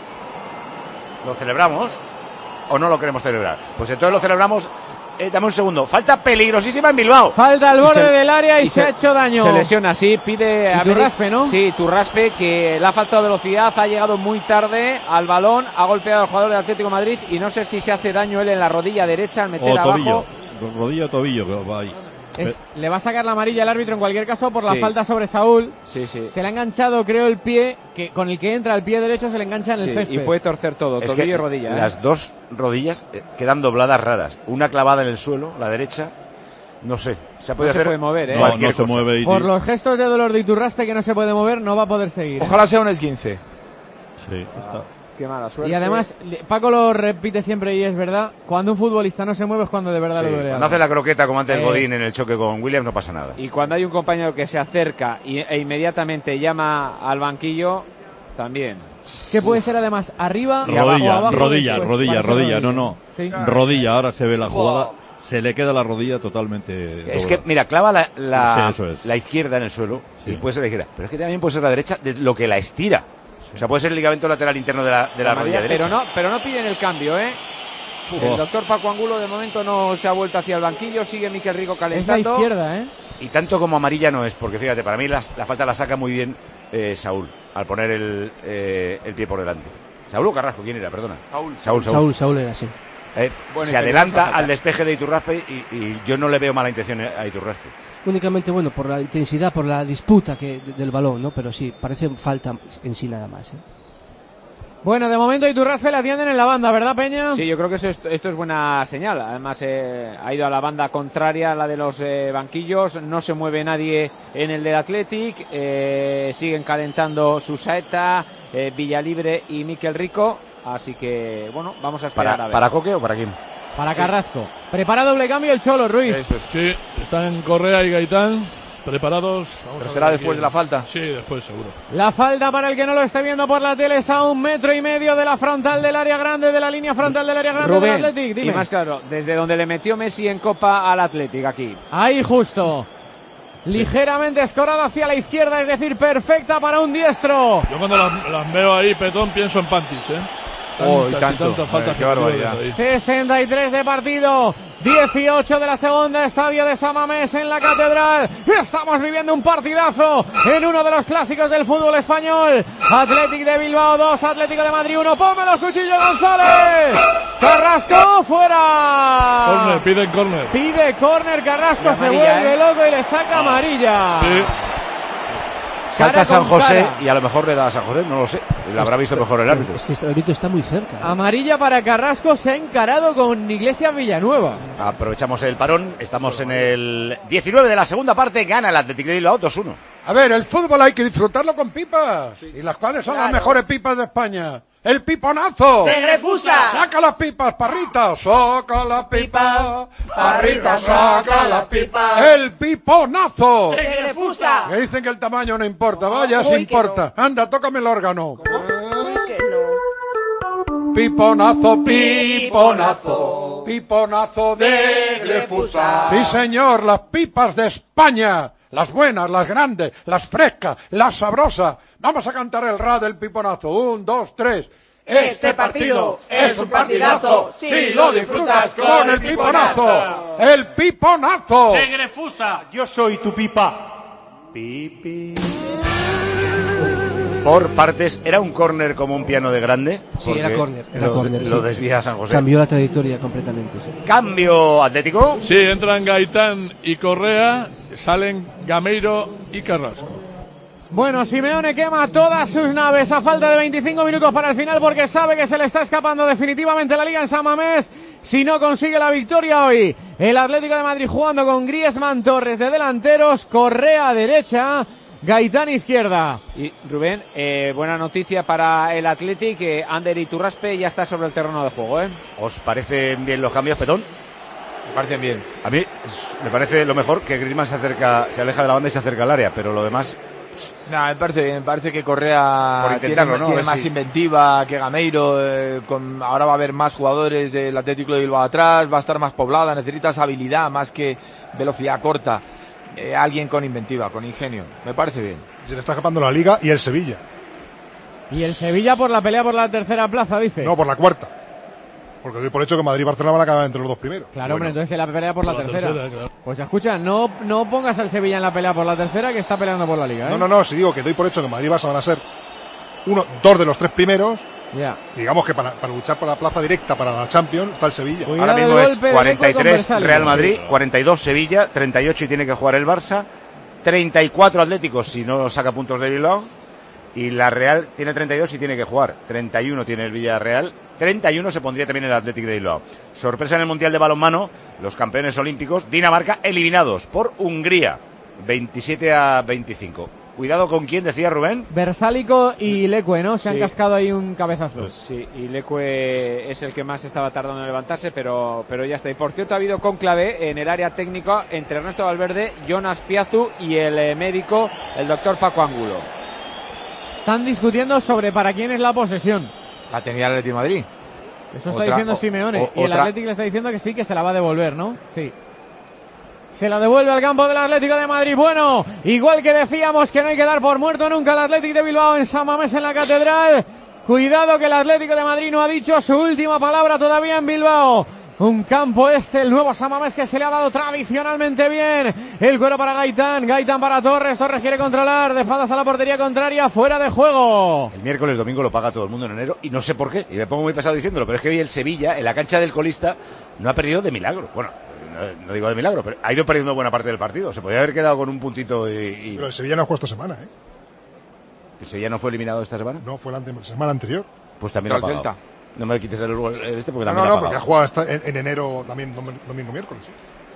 ¿Lo celebramos o no lo queremos celebrar? Pues entonces lo celebramos. Dame un segundo. Falta peligrosísima en Bilbao. Falta al borde del área y se ha hecho daño. Se lesiona, sí, pide a Turraspe, ¿no? Sí, Turraspe, que le ha faltado velocidad, ha llegado muy tarde al balón, ha golpeado al jugador del Atlético de Madrid y no sé si se hace daño él en la rodilla derecha al meter abajo. Rodilla o tobillo, que va ahí. Le va a sacar la amarilla al árbitro en cualquier caso por la falta sobre Saúl. Sí. Se le ha enganchado, creo, el pie, que con el que entra el pie derecho se le engancha en el césped. Y puede torcer todo, tobillo y rodilla. Las dos rodillas quedan dobladas raras. Una clavada en el suelo, la derecha. No sé, se puede hacer. Se puede mover, No se mueve. Por los gestos de dolor de Iturraspe, que no se puede mover, no va a poder seguir. Ojalá sea un esguince. Sí, está. Qué mala suerte. Y además, Paco lo repite siempre y es verdad, cuando un futbolista no se mueve es cuando de verdad le duele. Cuando hace la croqueta como antes Godín en el choque con Williams no pasa nada. Y cuando hay un compañero que se acerca e inmediatamente llama al banquillo, también. ¿Qué puede ser además? ¿Arriba rodilla, o abajo? rodilla, no. ¿Sí? Rodilla, ahora se ve la jugada. Se le queda la rodilla totalmente. Es que, mira, clava la sí, izquierda en el suelo y puede ser la izquierda. Pero es que también puede ser la derecha de lo que la estira. O sea, puede ser el ligamento lateral interno de la rodilla derecha. Pero no piden el cambio, ¿eh? El doctor Paco Angulo de momento no se ha vuelto hacia el banquillo, sigue Miquel Rico calentando. Es la izquierda, ¿eh? Y tanto como amarilla no es, porque fíjate, para mí la falta la saca muy bien Saúl, al poner el pie por delante. ¿Saúl o Carrasco? ¿Quién era? Perdona. Saúl era así. Se adelanta al despeje de Iturraspe y yo no le veo mala intención a Iturraspe. Únicamente, por la intensidad, por la disputa del balón, ¿no? Pero sí, parece falta en sí nada más, ¿eh? Bueno, de momento Iturraspe la atienden en la banda, ¿verdad, Peña? Sí, yo creo que esto es buena señal. Además, ha ido a la banda contraria, la de los banquillos. No se mueve nadie en el del Athletic. Siguen calentando Susaeta, Villalibre y Miquel Rico. Así que, bueno, vamos a esperar a ver. ¿Para Coque o para quién? Para Carrasco. Prepara doble cambio el Cholo, Ruiz. Eso es. Sí, están Correa y Gaitán preparados. Pero será después de la falta. Sí, después seguro. La falta, para el que no lo esté viendo por la tele, es a 1,5 metros de la frontal del área grande, de la línea frontal del área grande Rubén, del Athletic. Dime. Y más claro, desde donde le metió Messi en Copa al Athletic aquí. Ahí justo. Ligeramente escorada hacia la izquierda, es decir, perfecta para un diestro. Yo cuando las veo ahí, Petón, pienso en Pantic, ¿eh? Tanta falta, qué barbaridad. 63 de partido, 18 de la segunda, estadio de San Mamés en la Catedral. Estamos viviendo un partidazo en uno de los clásicos del fútbol español. Athletic de Bilbao 2, Atlético de Madrid 1. ¡Ponme los cuchillos, González! Carrasco fuera. Córner, pide córner. Pide córner, Carrasco se vuelve loco y le saca amarilla. Sí. Salta San José y a lo mejor le da a San José, no lo sé. Lo habrá visto mejor el árbitro. Es que el árbitro está muy cerca. Amarilla para Carrasco, se ha encarado con Iglesias Villanueva. Aprovechamos el parón, estamos en el 19 de la segunda parte, gana el Athletic de Bilbao 2-1. A ver, el fútbol hay que disfrutarlo con pipas. ¿Y las cuales son las mejores pipas de España? ¡El piponazo! ¡De Grefusa! ¡Saca las pipas, parrita! ¡Saca las pipas! ¡Parrita, saca las pipas! ¡El piponazo! ¡De Grefusa! Que dicen que el tamaño no importa. Vaya, sí importa. No. Anda, tócame el órgano. Uy, que no. Piponazo, piponazo. Piponazo de Grefusa. Sí, señor, las pipas de España. Las buenas, las grandes, las frescas, las sabrosas. Vamos a cantar el ra del piponazo. 1, 2, 3. Este partido es un partidazo si lo disfrutas con el piponazo. ¡El piponazo! ¡De Grefusa! Yo soy tu pipa. Pipi. por partes. ¿Era un córner como un piano de grande? Sí, era córner. Lo desvía San José. Cambió la trayectoria completamente. Sí. Cambio Atlético. Sí, entran Gaitán y Correa, salen Gameiro y Carrasco. Bueno, Simeone quema todas sus naves a falta de 25 minutos para el final porque sabe que se le está escapando definitivamente la Liga en San Mamés si no consigue la victoria hoy. El Atlético de Madrid jugando con Griezmann, Torres de delanteros, Correa derecha, Gaitán izquierda. Y Rubén, buena noticia para el Athletic, que Ander Iturraspe ya está sobre el terreno de juego, ¿eh? ¿Os parecen bien los cambios, Petón? Me parecen bien. A mí me parece lo mejor que Griezmann se aleja de la banda y se acerca al área, pero lo demás... No, me parece bien, me parece que Correa tiene más inventiva que Gameiro, ahora va a haber más jugadores del Atlético de Bilbao atrás, va a estar más poblada, necesitas habilidad más que velocidad corta, alguien con inventiva, con ingenio, me parece bien. Se le está escapando la Liga y el Sevilla. Y el Sevilla por la pelea por la tercera plaza, dice. No, por la cuarta. Porque doy por hecho que Madrid y Barcelona van a acabar entre los dos primeros. Claro, hombre, entonces la pelea por la tercera. Claro. Pues escucha, no pongas al Sevilla en la pelea por la tercera, que está peleando por la Liga, ¿eh? No, si digo que doy por hecho que Madrid y Barça van a ser dos de los tres primeros. Ya. Digamos que para luchar por la plaza directa para la Champions está el Sevilla. Cuidado. Ahora mismo es 43 Real Madrid, 42 Sevilla, 38 y tiene que jugar el Barça, 34 Atléticos si no saca puntos de Bilbao, y la Real tiene 32 y tiene que jugar, 31 tiene el Villarreal, 31 se pondría también el Athletic de Bilbao. Sorpresa en el Mundial de Balonmano, los campeones olímpicos, Dinamarca eliminados por Hungría, 27-25. Cuidado con quién, decía Rubén. Versálico y Leque, ¿no? Se han cascado ahí un cabezazo. Sí, y Leque es el que más estaba tardando en levantarse, pero ya está. Y por cierto, ha habido cónclave en el área técnica entre Ernesto Valverde, Jonas Piazu y el médico, el doctor Paco Angulo. Están discutiendo sobre para quién es la posesión. La tenía el Atlético de Madrid. Eso está diciendo Simeone. Y el Atlético le está diciendo que sí, que se la va a devolver, ¿no? Sí. Se la devuelve al campo del Atlético de Madrid. Bueno, igual que decíamos que no hay que dar por muerto nunca al Atlético de Bilbao en San Mamés en la Catedral. Cuidado que el Atlético de Madrid no ha dicho su última palabra todavía en Bilbao. Un campo el nuevo San Mamés que se le ha dado tradicionalmente bien. El cuero para Gaitán para Torres quiere controlar, de espaldas a la portería contraria, fuera de juego. El miércoles, domingo lo paga todo el mundo en enero y no sé por qué, y me pongo muy pesado diciéndolo, pero es que hoy el Sevilla, en la cancha del colista, no ha perdido de milagro. Bueno, no digo de milagro, pero ha ido perdiendo buena parte del partido. Se podría haber quedado con un puntito Pero el Sevilla no ha jugado esta semana, ¿eh? ¿El Sevilla no fue eliminado esta semana? No, fue la semana anterior. Pues también lo ha pagado. No me quites el porque también no, porque ha jugado en enero también domingo miércoles.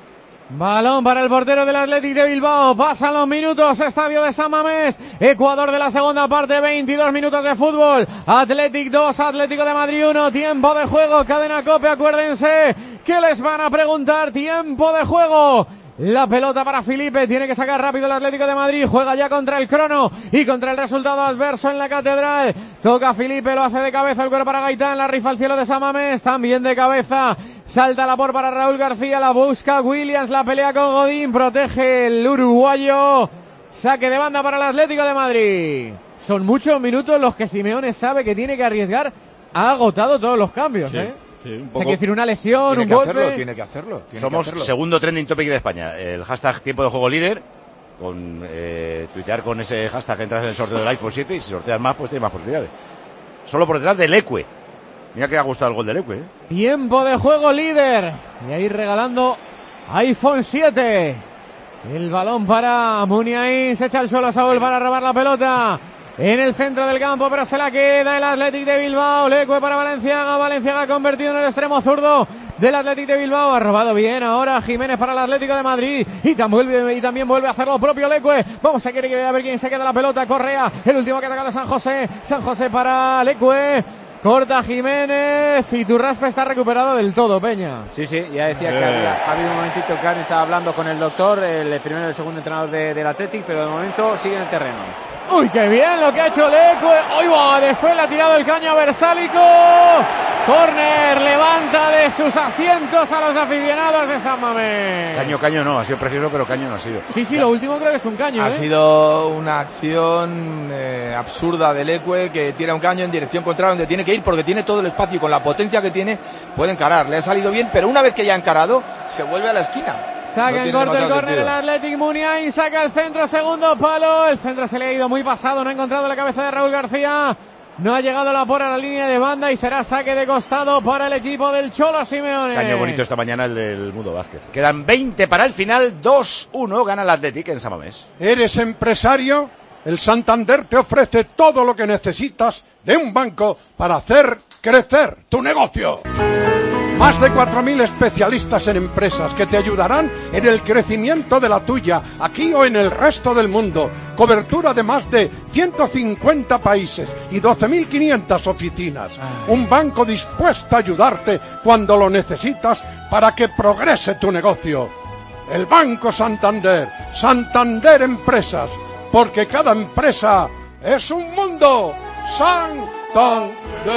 Balón para el portero del Athletic de Bilbao. Pasan los minutos. Estadio de San Mamés. Ecuador de la segunda parte. 22 minutos de fútbol. Athletic 2, Atlético de Madrid 1. Tiempo de juego. Cadena COPE. Acuérdense que les van a preguntar. Tiempo de juego. La pelota para Felipe, tiene que sacar rápido el Atlético de Madrid, juega ya contra el crono y contra el resultado adverso en la Catedral. Toca Felipe, lo hace de cabeza, el cuero para Gaitán, la rifa al cielo de San Mamés, también de cabeza. Salta la por para Raúl García, la busca Williams, la pelea con Godín, protege el uruguayo. Saque de banda para el Atlético de Madrid. Son muchos minutos los que Simeone sabe que tiene que arriesgar. Ha agotado todos los cambios, sí. Sí, un poco. O sea, decir una lesión, un golpe. Tiene que hacerlo. Somos segundo trending topic de España. El hashtag tiempo de juego líder. Con tuitear con ese hashtag entras en el sorteo del iPhone 7 y si sorteas más, pues tienes más posibilidades. Solo por detrás del Leque. Mira que ha gustado el gol del Leque. Tiempo de juego líder. Y ahí regalando iPhone 7. El balón para Muniain. Se echa al suelo a Saúl para robar la pelota. En el centro del campo, pero se la queda el Athletic de Bilbao. Leque para Valenciaga. Valenciaga convertido en el extremo zurdo del Athletic de Bilbao. Ha robado bien ahora Jiménez para el Atlético de Madrid. Y también vuelve a hacer lo propio Leque. Vamos a ver quién se queda la pelota. Correa, el último que ha atacado San José. San José para Leque. Corta Jiménez. Iturraspe está recuperado del todo, Peña. Sí, ya decía que ha habido un momentito que han estado hablando con el doctor, el primero y el segundo entrenador del Athletic, pero de momento sigue en el terreno. ¡Uy, qué bien lo que ha hecho Leque! ¡Uy, va! Después le ha tirado el caño a Versálico. Córner, levanta de sus asientos a los aficionados de San Mamés. Caño no, ha sido precioso, pero caño no ha sido. Sí, lo último creo que es un caño. Ha sido una acción absurda de Leque, que tira un caño en dirección contraria donde tiene que ir, porque tiene todo el espacio y con la potencia que tiene puede encarar. Le ha salido bien, pero una vez que ya ha encarado, se vuelve a la esquina. Saca en corto el córner el Athletic. Muniain saca el centro, segundo palo. El centro se le ha ido muy pasado, no ha encontrado la cabeza de Raúl García. No ha llegado la por a la línea de banda y será saque de costado para el equipo del Cholo Simeone. Caño bonito esta mañana el del Mundo Vázquez. Quedan 20 para el final, 2-1 gana el Athletic en San Mamés. ¿Eres empresario? El Santander te ofrece todo lo que necesitas de un banco para hacer crecer tu negocio. Más de 4.000 especialistas en empresas que te ayudarán en el crecimiento de la tuya, aquí o en el resto del mundo. Cobertura de más de 150 países y 12.500 oficinas. Un banco dispuesto a ayudarte cuando lo necesitas para que progrese tu negocio. El Banco Santander, Santander Empresas, porque cada empresa es un mundo. Santander.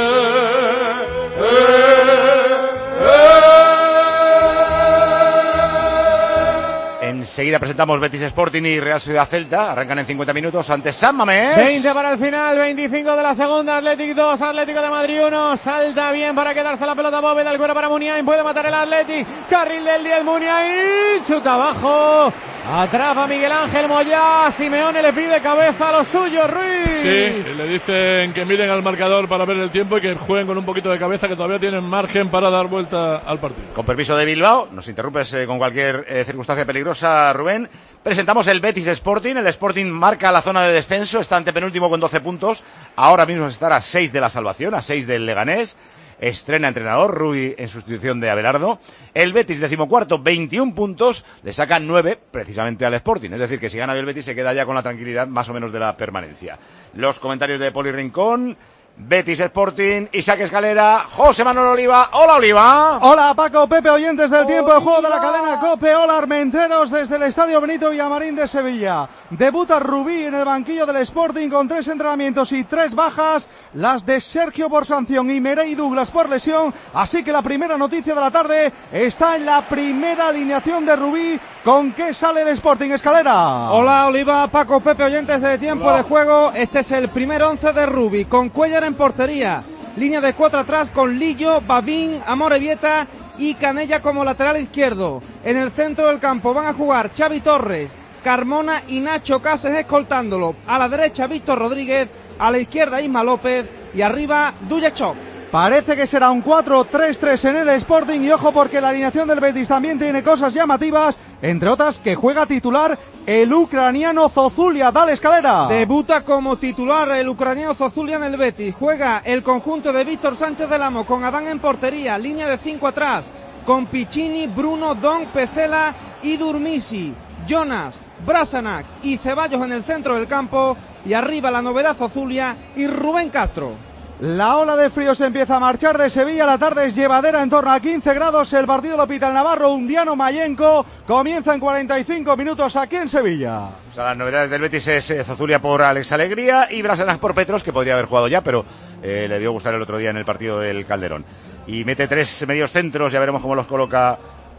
Enseguida presentamos Betis Sporting y Real Sociedad Celta. Arrancan en 50 minutos ante San Mamés. 20 para el final, 25 de la segunda. Athletic 2, Atlético de Madrid 1. Salta bien para quedarse la pelota. Bóveda, el cuero para Muniain. Puede matar el Athletic. Carril del 10, Muniain. Chuta abajo. Atrapa Miguel Ángel Moyá. Simeone le pide cabeza a los suyos, Ruiz. Sí, le dicen que miren al marcador para ver el tiempo y que jueguen con un poquito de cabeza, que todavía tienen margen para dar vuelta al partido. Con permiso de Bilbao, nos interrumpes con cualquier circunstancia peligrosa, Rubén. Presentamos el Betis Sporting. El Sporting marca la zona de descenso, está antepenúltimo con 12 puntos. Ahora mismo estará a 6 de la salvación, a 6 del Leganés. Estrena entrenador, Rui en sustitución de Abelardo. El Betis, 14º, 21 puntos, le sacan 9 precisamente al Sporting. Es decir, que si gana el Betis se queda ya con la tranquilidad más o menos de la permanencia. Los comentarios de Poli Rincón. Betis Sporting, Isaac Escalera, José Manuel Oliva. Hola, Oliva. Hola, Paco, Pepe, oyentes del tiempo de juego de la cadena COPE. Hola, armenteros, desde el Estadio Benito Villamarín de Sevilla. Debuta Rubí en el banquillo del Sporting con 3 entrenamientos y 3 bajas, las de Sergio por sanción y Merey Douglas por lesión. Así que la primera noticia de la tarde está en la primera alineación de Rubí. ¿Con qué sale el Sporting, Escalera? Hola, Oliva, Paco, Pepe, oyentes de tiempo de juego. Este es el primer 11 de Rubí, con Cuellar en portería, línea de 4 atrás con Lillo, Babín, Amorebieta y Canella como lateral izquierdo. En el centro del campo van a jugar Xavi Torres, Carmona y Nacho Cáceres escoltándolo. A la derecha Víctor Rodríguez, a la izquierda Isma López y arriba Duyachov. Parece que será un 4-3-3 en el Sporting y ojo porque la alineación del Betis también tiene cosas llamativas, entre otras que juega titular el ucraniano Zozulia. Dale, Escalera. Debuta como titular el ucraniano Zozulia en el Betis. Juega el conjunto de Víctor Sánchez del Amo con Adán en portería, línea de 5 atrás, con Piccini, Bruno, Don, Pecela y Durmisi, Jonas, Brasanac y Ceballos en el centro del campo y arriba la novedad Zozulia y Rubén Castro. La ola de frío se empieza a marchar de Sevilla, la tarde es llevadera en torno a 15 grados, el partido lo pita el navarro Undiano Mayenco, comienza en 45 minutos aquí en Sevilla. O sea, las novedades del Betis es Zozulia por Alex Alegría y Brasanac por Petros, que podría haber jugado ya, pero le dio gustar el otro día en el partido del Calderón. Y mete 3 medios centros, ya veremos cómo los coloca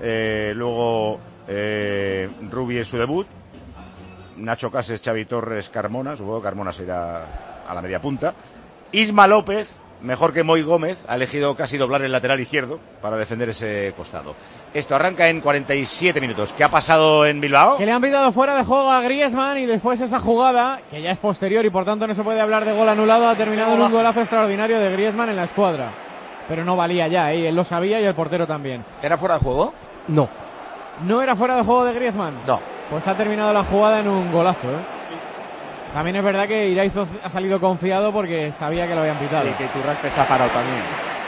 luego Rubí en su debut. Nacho Cáceres, Xavi Torres, Carmona, supongo que Carmona se irá a la media punta. Isma López, mejor que Moy Gómez, ha elegido casi doblar el lateral izquierdo para defender ese costado. Esto arranca en 47 minutos. ¿Qué ha pasado en Bilbao? Que le han pitado fuera de juego a Griezmann y después esa jugada, que ya es posterior y por tanto no se puede hablar de gol anulado, ha terminado en un golazo extraordinario de Griezmann en la escuadra. Pero no valía ya, él lo sabía y el portero también. ¿Era fuera de juego? No. ¿No era fuera de juego de Griezmann? No. Pues ha terminado la jugada en un golazo, También es verdad que Iraizoz ha salido confiado porque sabía que lo habían pitado. Sí, que Iturraspe se ha parado también.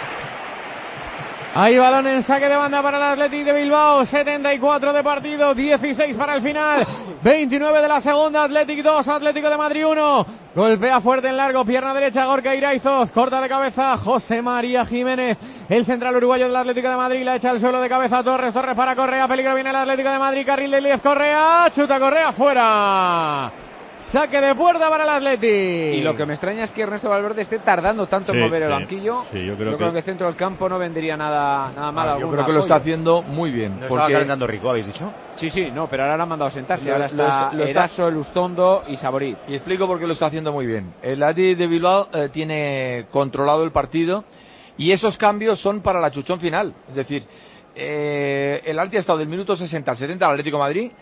Hay balón en saque de banda para el Athletic de Bilbao, 74 de partido, 16 para el final, 29 de la segunda, Athletic 2, Atlético de Madrid 1. Golpea fuerte en largo, pierna derecha, Gorka Iraizoz, corta de cabeza, José María Jiménez, el central uruguayo del Atlético de Madrid, la echa al suelo de cabeza Torres para Correa, peligro viene el Atlético de Madrid, carril del 10, Correa, chuta Correa, fuera. Saque de puerta para el Athletic. Y lo que me extraña es que Ernesto Valverde esté tardando tanto en mover el banquillo. Sí, yo creo que el centro del campo no vendría nada mal. Yo creo que lo está haciendo muy bien. ¿No estaba calentando rico, habéis dicho? Sí, no, pero ahora lo han mandado a sentarse. Ahora está Eraso, Lustondo y Saborit. Y explico por qué lo está haciendo muy bien. El Athletic de Bilbao tiene controlado el partido y esos cambios son para la chuchón final. Es decir, el Atleti ha estado del minuto 60 al 70 al Atlético de Madrid,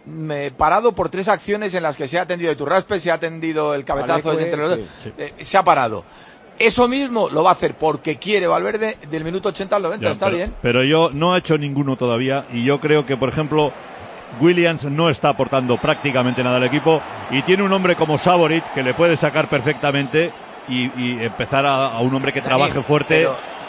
parado por 3 acciones en las que se ha atendido Iturraspe, se ha atendido el cabezazo entre los dos, se ha parado. Eso mismo lo va a hacer porque quiere Valverde del minuto 80 al 90, está bien. Pero yo no he hecho ninguno todavía y yo creo que, por ejemplo, Williams no está aportando prácticamente nada al equipo y tiene un hombre como Saborit que le puede sacar perfectamente y empezar a un hombre que trabaje fuerte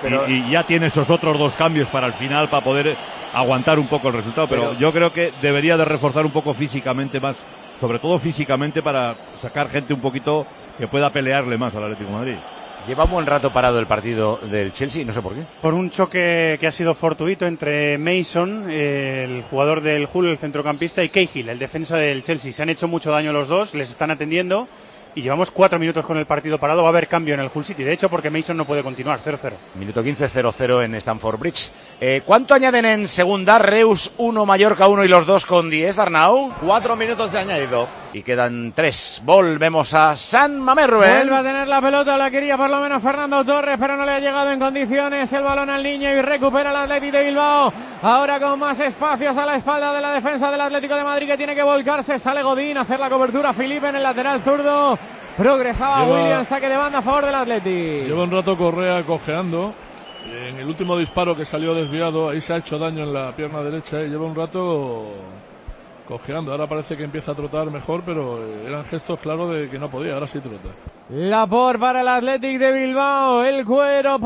y ya tiene esos otros 2 cambios para el final para poder aguantar un poco el resultado. Pero yo creo que debería de reforzar un poco físicamente más, sobre todo físicamente, para sacar gente un poquito que pueda pelearle más al Atlético de Madrid. Lleva un buen rato parado el partido del Chelsea, no sé por qué. Por un choque que ha sido fortuito entre Mason, el jugador del Hull, el centrocampista, y Cahill, el defensa del Chelsea. Se han hecho mucho daño los dos, les están atendiendo y llevamos 4 minutos con el partido parado. Va a haber cambio en el Hull City, de hecho, porque Mason no puede continuar, 0-0. Minuto 15, 0-0 en Stamford Bridge. ¿Cuánto añaden en segunda? Reus 1, Mallorca 1 y los dos con 10, Arnau. 4 minutos de añadido. Y quedan 3. Volvemos a San Mamés, Rubén. Vuelve a tener la pelota, la quería por lo menos Fernando Torres, pero no le ha llegado en condiciones el balón al niño y recupera el Atlético de Bilbao. Ahora con más espacios a la espalda de la defensa del Atlético de Madrid, que tiene que volcarse. Sale Godín a hacer la cobertura. Felipe en el lateral zurdo. Progresaba Williams, saque de banda a favor del Atlético. Lleva un rato Correa cojeando. En el último disparo que salió desviado, ahí se ha hecho daño en la pierna derecha y lleva un rato cojeando. Ahora parece que empieza a trotar mejor, pero eran gestos claros de que no podía. Ahora sí trota. Lapor para el Athletic de Bilbao, el Cuero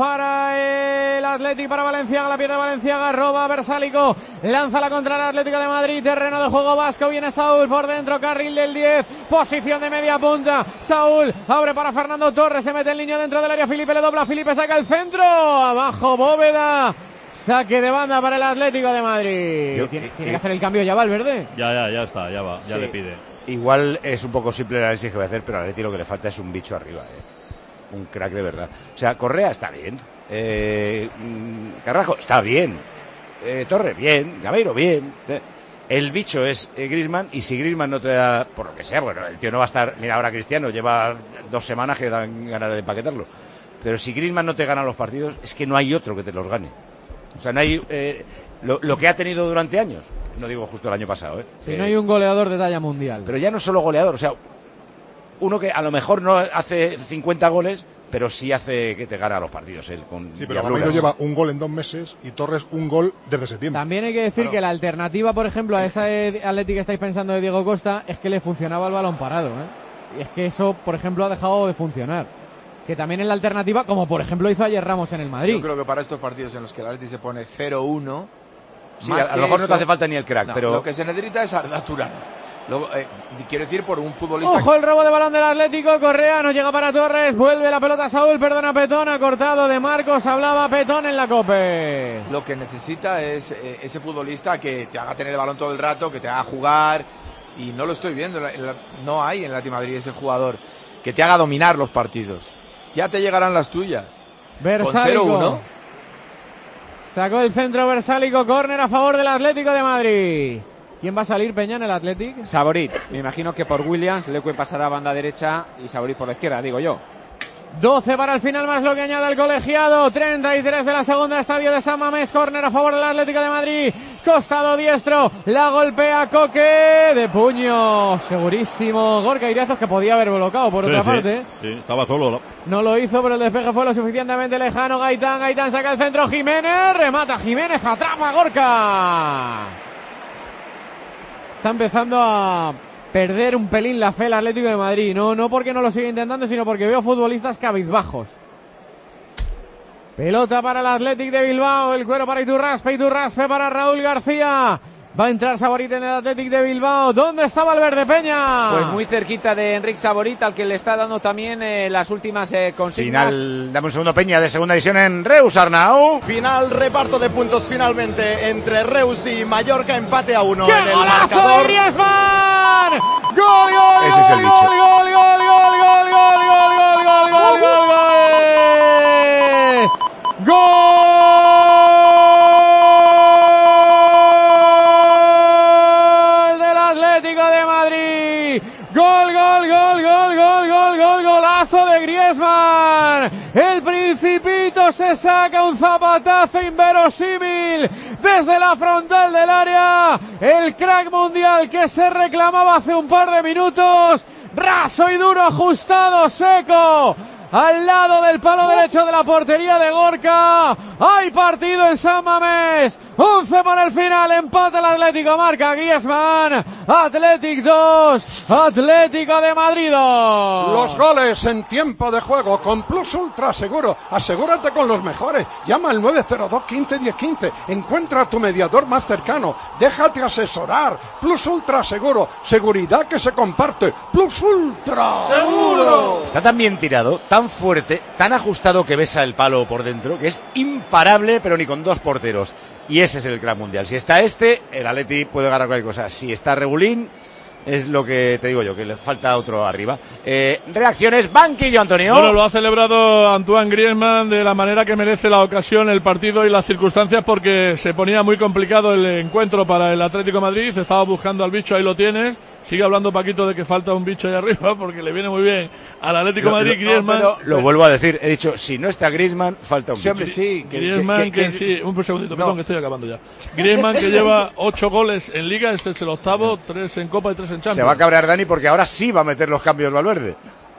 para el Athletic, para Valenciaga, la pierde Valenciaga, roba Versálico, lanza la contra el Atlético de Madrid, terreno de juego vasco, viene Saúl por dentro, carril del 10, posición de media punta, Saúl abre para Fernando Torres, se mete el niño dentro del área, Felipe le dobla, Felipe saca el centro, abajo Bóveda. Saque de banda para el Atlético de Madrid. ¿Tiene que hacer el cambio ya Valverde? Ya está, ya va, ya le pide. Igual es un poco simple el análisis que voy a hacer, pero al Atlético lo que le falta es un bicho arriba, un crack de verdad. O sea, Correa está bien, Carrasco está bien, Torres bien, Gameiro bien. El bicho es Griezmann, y si Griezmann no te da, por lo que sea, bueno, el tío no va a estar. Mira, ahora Cristiano lleva 2 semanas que dan ganas de empaquetarlo. Pero si Griezmann no te gana los partidos, es que no hay otro que te los gane. O sea, no hay lo que ha tenido durante años. No digo justo el año pasado, Si no hay un goleador de talla mundial. Pero ya no solo goleador, o sea, uno que a lo mejor no hace 50 goles, pero sí hace que te gana los partidos él. Sí, pero Gameiro lleva un gol en 2 meses y Torres un gol desde septiembre. También hay que decir que la alternativa, por ejemplo, a esa Atleti que estáis pensando de Diego Costa, es que le funcionaba el balón parado, Y es que eso, por ejemplo, ha dejado de funcionar. Que también es la alternativa, como por ejemplo hizo ayer Ramos en el Madrid. Yo creo que para estos partidos en los que el Atleti se pone 0-1, sí, a lo mejor no te hace falta ni el crack, pero lo que se necesita es Arda Turán. Quiero decir, por un futbolista. Ojo, el robo de balón del Atlético. Correa no llega para Torres. Vuelve la pelota a Saúl. Perdona Petón. Ha cortado de Marcos. Hablaba Petón en la COPE. Lo que necesita es ese futbolista que te haga tener el balón todo el rato, que te haga jugar. Y no lo estoy viendo. No hay en el Atlético de Madrid ese jugador que te haga dominar los partidos. Ya te llegarán las tuyas. Versálico. Con 0-1. Sacó el centro Versálico. Córner a favor del Atlético de Madrid. ¿Quién va a salir, Peña, en el Athletic? Saborit. Me imagino que por Williams, Leque pasará a banda derecha y Saborit por la izquierda, digo yo. 12 para el final, más lo que añade el colegiado. 33 de la segunda, estadio de San Mamés. Córner a favor del Atlético de Madrid. Costado diestro, la golpea Coque de puño. Segurísimo Gorka Iriazos, que podía haber bloqueado por otra parte. Sí, estaba solo. No lo hizo, pero el despeje fue lo suficientemente lejano. Gaitán saca el centro. Jiménez, remata Jiménez, atrapa Gorka. Está empezando a perder un pelín la fe el Atlético de Madrid. No porque no lo siga intentando, sino porque veo futbolistas cabizbajos. Pelota para el Athletic de Bilbao. El cuero para Iturraspe para Raúl García. Va a entrar Saborit en el Athletic de Bilbao. ¿Dónde está Valverde, Peña? Pues muy cerquita de Enric Saborit, al que le está dando también las últimas consignas. Final, dame un segundo, Peña, de segunda división en Reus, Arnau. Final, reparto de puntos finalmente entre Reus y Mallorca, empate a 1 ¡qué en el golazo marcador! de Griezmann! ¡Gol! Ese es el bicho. Golazo de Griezmann. El Principito no se saca, un zapatazo inverosímil desde la frontal del área. El crack mundial que se reclamaba hace un par de minutos. Raso y duro, ajustado, seco. Al lado del palo derecho de la portería de Gorka. Hay partido en San Mamés. 11 por el final. Empate el Atlético. Marca Griezmann. Athletic 2. Atlético de Madrid 2. Los goles en tiempo de juego con Plus Ultra Seguro. Asegúrate con los mejores. Llama al 902 15 10 15. Encuentra a tu mediador más cercano. Déjate asesorar. Plus Ultra Seguro. Seguridad que se comparte. Plus Ultra Seguro. Está tan bien tirado, tan fuerte, tan ajustado que besa el palo por dentro, que es imparable, pero ni con dos porteros. Y ese es el crack mundial. Si está el Atleti puede ganar cualquier cosa. Si está Regulín, es lo que te digo yo, que le falta otro arriba. Reacciones, banquillo, Antonio. Bueno, lo ha celebrado Antoine Griezmann de la manera que merece la ocasión, el partido y las circunstancias, porque se ponía muy complicado el encuentro para el Atlético de Madrid. Estaba buscando al bicho, ahí lo tienes. Sigue hablando Paquito de que falta un bicho ahí arriba porque le viene muy bien al Atlético de Madrid. Griezmann. Lo vuelvo a decir, he dicho, si no está Griezmann, falta un bicho. Hombre, sí. Griezmann sí, un segundito, perdón, que estoy acabando ya. Griezmann que lleva 8 goles en Liga, este es el octavo, 3 en Copa y 3 en Champions. Se va a cabrear Dani porque ahora sí va a meter los cambios Valverde.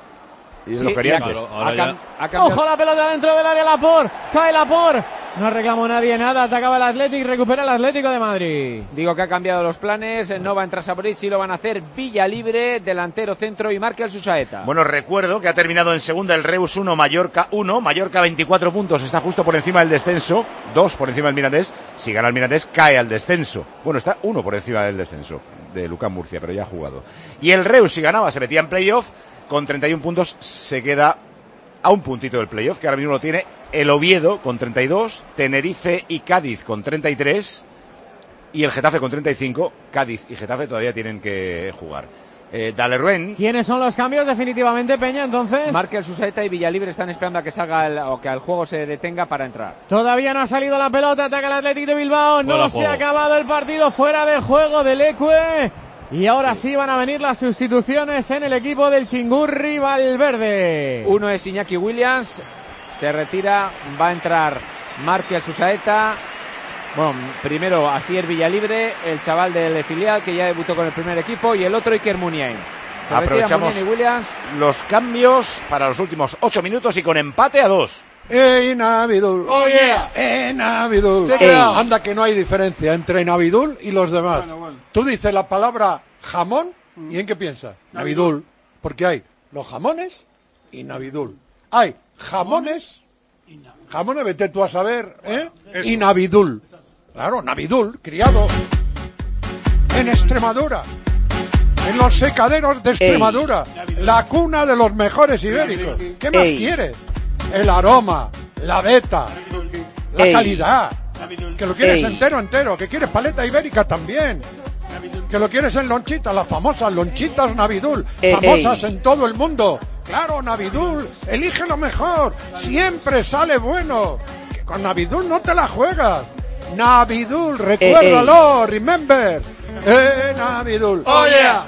Y es lo quería antes. Ojo, la pelota dentro del área, Laporte. Cae Laporte. No reclamó nadie nada, atacaba el Atlético, recupera el Atlético de Madrid. Digo que ha cambiado los planes, no va a entrar Saborit, sí lo van a hacer Villalibre, delantero centro y marca el Susaeta. Bueno, recuerdo que ha terminado en segunda el Reus 1, Mallorca 1, Mallorca 24 puntos, está justo por encima del descenso, 2 por encima del Mirandés, si gana el Mirandés cae al descenso. Bueno, está 1 por encima del descenso de Lucán Murcia, pero ya ha jugado. Y el Reus, si ganaba, se metía en playoff, con 31 puntos se queda a un puntito del playoff, que ahora mismo lo tiene el Oviedo con 32, Tenerife y Cádiz con 33 y el Getafe con 35. Cádiz y Getafe todavía tienen que jugar. Dale, Rubén. ¿Quiénes son los cambios definitivamente, Peña, entonces? Marca el Susaeta y Villalibre están esperando a que salga o que el juego se detenga para entrar. Todavía no ha salido la pelota, ataca el Athletic de Bilbao, no se ha acabado el partido, fuera de juego del Ecue. Y ahora sí van a venir las sustituciones en el equipo del Chingurri Valverde. Uno es Iñaki Williams, se retira, va a entrar Markel Susaeta. Bueno, primero Asier Villalibre, el chaval del filial que ya debutó con el primer equipo, y el otro Iker Muniain. Aprovechamos Williams. Los cambios para los últimos 8 minutos y con empate a 2. Navidul. Oh yeah. Navidul. Anda que no hay diferencia entre Navidul y los demás. Bueno. Tú dices la palabra jamón y ¿en qué piensas? Navidul. Porque hay los jamones y Navidul. Hay jamones, vete tú a saber, y Navidul. Claro, Navidul, criado en Extremadura, en los secaderos de Extremadura, la cuna de los mejores ibéricos. ¿Qué más quieres? El aroma, la veta, la calidad, que lo quieres entero, que quieres paleta ibérica también, que lo quieres en lonchitas, las famosas lonchitas Navidul, famosas en todo el mundo. Claro, Navidul, elige lo mejor, siempre sale bueno, que con Navidul no te la juegas. Navidul, recuérdalo, remember, Navidul. Oh yeah.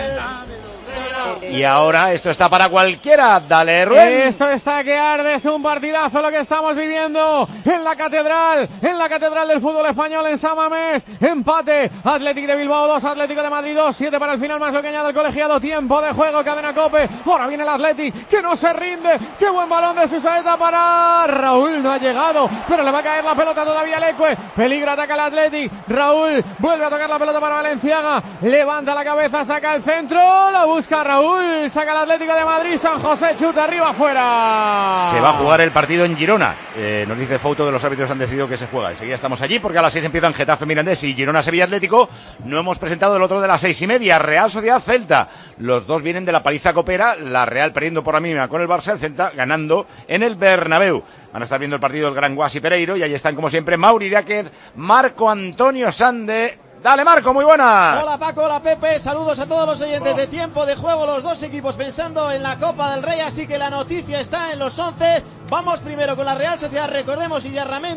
Y ahora esto está para cualquiera, dale, Rubén. Esto está que arde, es un partidazo lo que estamos viviendo en la catedral del fútbol español en San Mamés. Empate, Athletic de Bilbao 2, Atlético de Madrid 2, 7 para el final más lo que añade el colegiado, tiempo de juego, cadena Cope. Ahora viene el Athletic, que no se rinde, qué buen balón de Susaeta para Raúl, no ha llegado, pero le va a caer la pelota todavía al Ecue, peligro, ataca el Athletic, Raúl vuelve a tocar la pelota para Valenciaga, levanta la cabeza, saca el centro, la busca Raúl, saca el Atlético de Madrid, San José chuta arriba, afuera. Se va a jugar el partido en Girona. Nos dice Fouto de los árbitros han decidido que se juega. Enseguida estamos allí porque a las 6 empiezan Getafe Mirandés y Girona Sevilla Atlético. No hemos presentado el otro de las 6:30, Real Sociedad Celta. Los dos vienen de la paliza copera, la Real perdiendo por la mínima con el Barça, el Celta ganando en el Bernabéu. Van a estar viendo el partido del Gran Guasi Pereiro y allí están como siempre Mauri Diáquez, Marco Antonio Sande. Dale, Marco, muy buenas. Hola, Paco, hola, Pepe, saludos a todos los oyentes de Tiempo de Juego, los dos equipos pensando en la Copa del Rey, así que la noticia está en los 11. Vamos primero con la Real Sociedad, recordemos, Illarramendi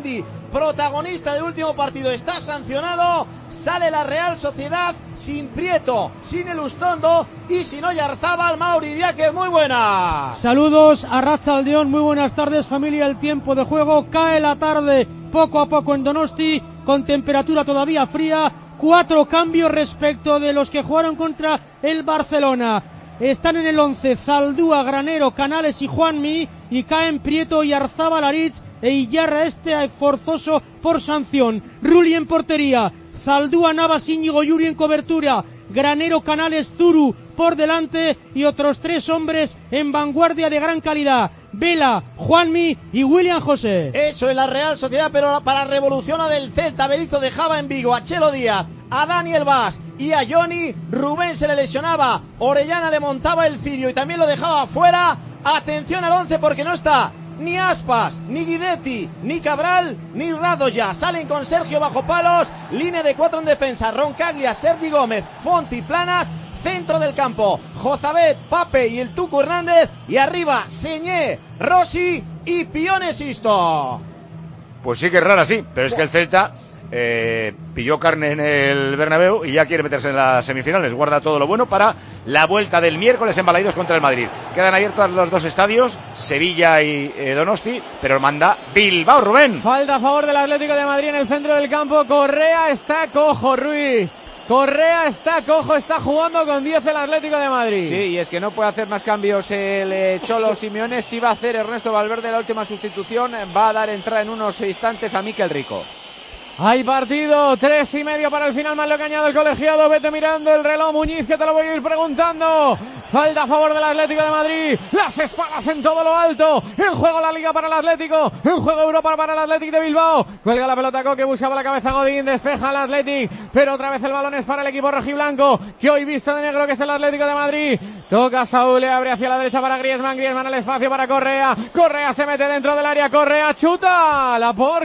protagonista del último partido, está sancionado. Sale la Real Sociedad sin Prieto, sin Elustondo y sin Oyarzábal. Mauri Diáquez, muy buena. Saludos a Arratsaldeon, muy buenas tardes familia. El tiempo de juego cae la tarde poco a poco en Donosti, con temperatura todavía fría. 4 cambios respecto de los que jugaron contra el Barcelona. Están en el 11 Zaldúa, Granero, Canales y Juanmi, y caen Prieto, Oyarzábal, Aritz e Iyarra, forzoso por sanción. Rulli en portería, Zaldúa, Navas, Íñigo, Yuri en cobertura, Granero, Canales, Zuru por delante y otros 3 hombres en vanguardia de gran calidad: Vela, Juanmi y William José. Eso en la Real Sociedad, pero para revolución del Celta. Berizzo dejaba en Vigo a Chelo Díaz, a Daniel Vaz y a Johnny. Rubén se le lesionaba, Orellana le montaba el cirio y también lo dejaba fuera. Atención al 11 porque no está ni Aspas, ni Guidetti, ni Cabral, ni Radoya. Salen con Sergio bajo palos, línea de 4 en defensa: Roncaglia, Sergi Gómez, Fonti, Planas. Centro del campo, Jozabet, Pape y el Tucu Hernández, y arriba Señé, Rossi y Pione Sisto. Pues sí que es rara, sí, pero es que el Celta pilló carne en el Bernabéu y ya quiere meterse en las semifinales. Guarda todo lo bueno para la vuelta del miércoles en Balaidos contra el Madrid. Quedan abiertos los 2 estadios, Sevilla y Donosti, pero manda Bilbao. Rubén. Falta a favor del Atlético de Madrid en el centro del campo. Correa está cojo, Ruiz. Correa está cojo, está jugando con 10 el Atlético de Madrid. Sí, y es que no puede hacer más cambios el Cholo Simeone. Sí va a hacer Ernesto Valverde la última sustitución. Va a dar entrada en unos instantes a Mikel Rico. Hay partido, 3:30 para el final, más lo que añade el colegiado. Vete mirando el reloj, Muñiz, que te lo voy a ir preguntando. Falta a favor del Atlético de Madrid. Las espadas en todo lo alto. En juego la Liga para el Atlético. En juego Europa para el Athletic de Bilbao. Cuelga la pelota Coque, buscaba la cabeza Godín. Despeja el Athletic. Pero otra vez el balón es para el equipo rojiblanco, que hoy viste de negro, que es el Atlético de Madrid. Toca Saúl, le abre hacia la derecha para Griezmann. Griezmann al espacio para Correa. Correa se mete dentro del área. Correa chuta. La por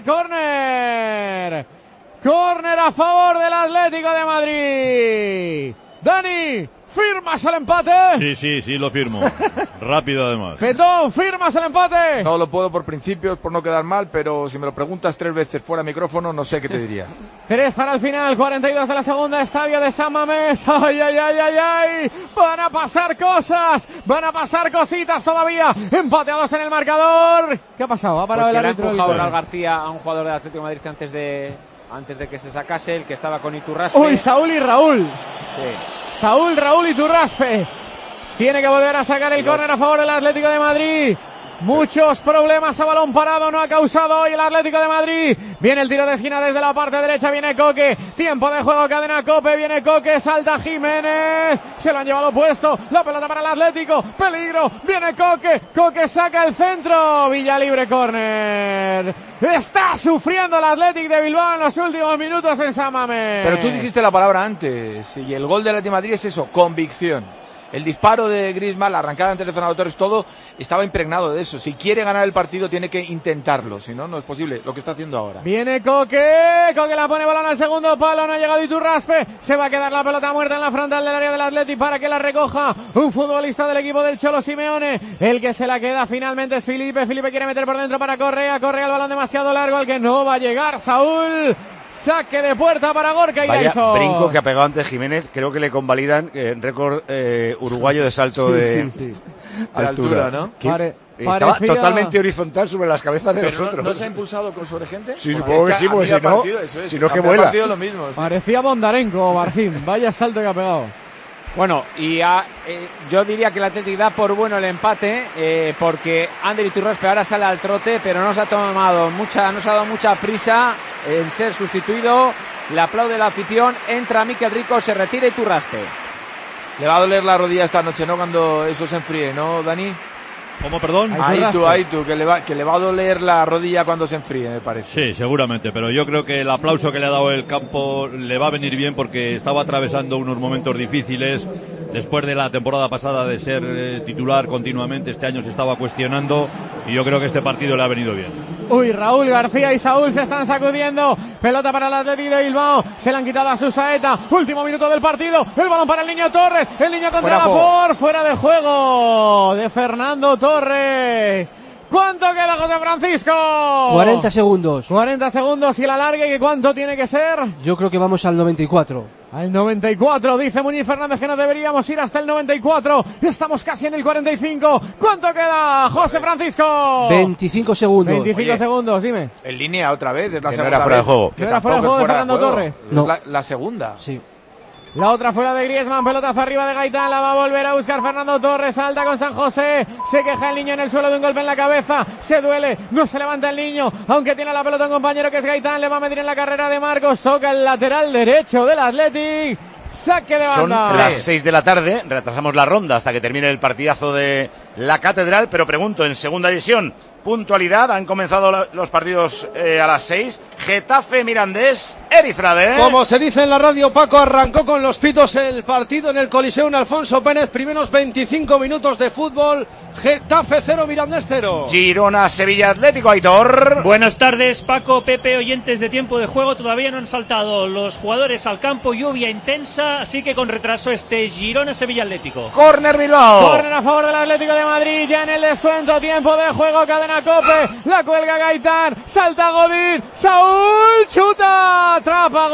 córner. Córner a favor del Atlético de Madrid. Dani, ¿firmas el empate? Sí, lo firmo. Rápido además. Petón, ¿firmas el empate? No lo puedo por principios, por no quedar mal, pero si me lo preguntas 3 veces fuera de micrófono, no sé qué te diría. 3 para el final, 42 de la segunda, estadio de San Mamés. ¡Ay! Van a pasar cosas, van a pasar cositas todavía. Empate a 2 en el marcador. ¿Qué ha pasado? Ha parado pues el árbitro. Le ha empujado Raúl García a un jugador del Atlético de Madrid antes de que se sacase, el que estaba con Iturraspe. Uy, Saúl y Raúl. Sí. Saúl, Raúl y Iturraspe. Tiene que volver a sacar el córner a favor del Atlético de Madrid. Muchos problemas a balón parado no ha causado hoy el Atlético de Madrid. Viene el tiro de esquina desde la parte derecha, viene Coque. Tiempo de juego, cadena Cope, viene Coque, salta Jiménez. Se lo han llevado puesto, la pelota para el Atlético. Peligro, viene Coque. Coque saca el centro. Villalibre, córner. Está sufriendo el Atlético de Bilbao en los últimos minutos en San Mamés. Pero tú dijiste la palabra antes, y el gol del Atlético de Madrid es eso, convicción. El disparo de Griezmann, la arrancada antes de Fernando Torres, todo estaba impregnado de eso. Si quiere ganar el partido, tiene que intentarlo. Si no, no es posible lo que está haciendo ahora. Viene Coque. Coque la pone balón al segundo palo. No ha llegado Iturraspe. Se va a quedar la pelota muerta en la frontal del área del Athletic para que la recoja un futbolista del equipo del Cholo Simeone. El que se la queda finalmente es Felipe. Felipe quiere meter por dentro para Correa. Correa, el balón demasiado largo al que no va a llegar Saúl. Saque de puerta para Gorka y vaya hizo. Brinco que ha pegado antes Jiménez. Creo que le convalidan récord uruguayo de salto de altura, ¿no? Estaba totalmente horizontal sobre las cabezas de nosotros. ¿No se ha impulsado con sobre gente? Sí, supongo que sí, porque si no que vuela. Lo mismo, sí. Parecía Bondarenko, Barcín. Vaya salto que ha pegado. Bueno, y yo diría que el Atlético da por bueno el empate, porque Ander Iturraspe ahora sale al trote, pero no se ha dado mucha prisa en ser sustituido. Le aplaude la afición, entra Mikel Rico, se retira Iturraspe. Le va a doler la rodilla esta noche, ¿no? Cuando eso se enfríe, ¿no, Dani? ¿Cómo, perdón? Ahí tú, que le va a doler la rodilla cuando se enfríe, me parece. Sí, seguramente, pero yo creo que el aplauso que le ha dado el campo le va a venir bien porque estaba atravesando unos momentos difíciles. Después de la temporada pasada de ser titular continuamente, este año se estaba cuestionando y yo creo que este partido le ha venido bien. Uy, Raúl García y Saúl se están sacudiendo. Pelota para el Atlético de Bilbao. Se la han quitado a Susaeta. Último minuto del partido. El balón para el niño Torres. El niño contra la por. Fuera de juego de Fernando Torres. ¿Cuánto queda, José Francisco? 40 segundos. 40 segundos y la larga, ¿y cuánto tiene que ser? Yo creo que vamos al 94. Al 94, dice Muñiz Fernández que no deberíamos ir hasta el 94. Estamos casi en el 45. ¿Cuánto queda, José Francisco? 25 segundos. 25 segundos, dime. En línea otra vez, es la Que segunda no era fuera de juego. vez. ¿No era fuera de juego de Fernando Torres? No. La segunda. Sí. La otra fuera de Griezmann, pelotazo arriba de Gaitán, la va a volver a buscar Fernando Torres, salta con San José, se queja el niño en el suelo de un golpe en la cabeza, se duele, no se levanta el niño, aunque tiene la pelota un compañero que es Gaitán, le va a meter en la carrera de Marcos, toca el lateral derecho del Athletic, saque de banda. Son las 6 de la tarde, retrasamos la ronda hasta que termine el partidazo de la Catedral, pero pregunto, en segunda división, puntualidad, han comenzado los partidos a las 6, Getafe Mirandés, Erizrade. Como se dice en la radio, Paco, arrancó con los pitos el partido en el Coliseum Alfonso Pérez, primeros 25 minutos de fútbol, Getafe 0, Mirandés 0. Girona, Sevilla Atlético, Aitor. Buenas tardes, Paco, Pepe, oyentes de tiempo de juego, todavía no han saltado los jugadores al campo, lluvia intensa, así que con retraso Girona, Sevilla Atlético. Córner Bilbao. Córner a favor del Atlético de Madrid, ya en el descuento, tiempo de juego, cadena COPE, la cuelga Gaitán, salta Godín, Saúl, chuta, atrapa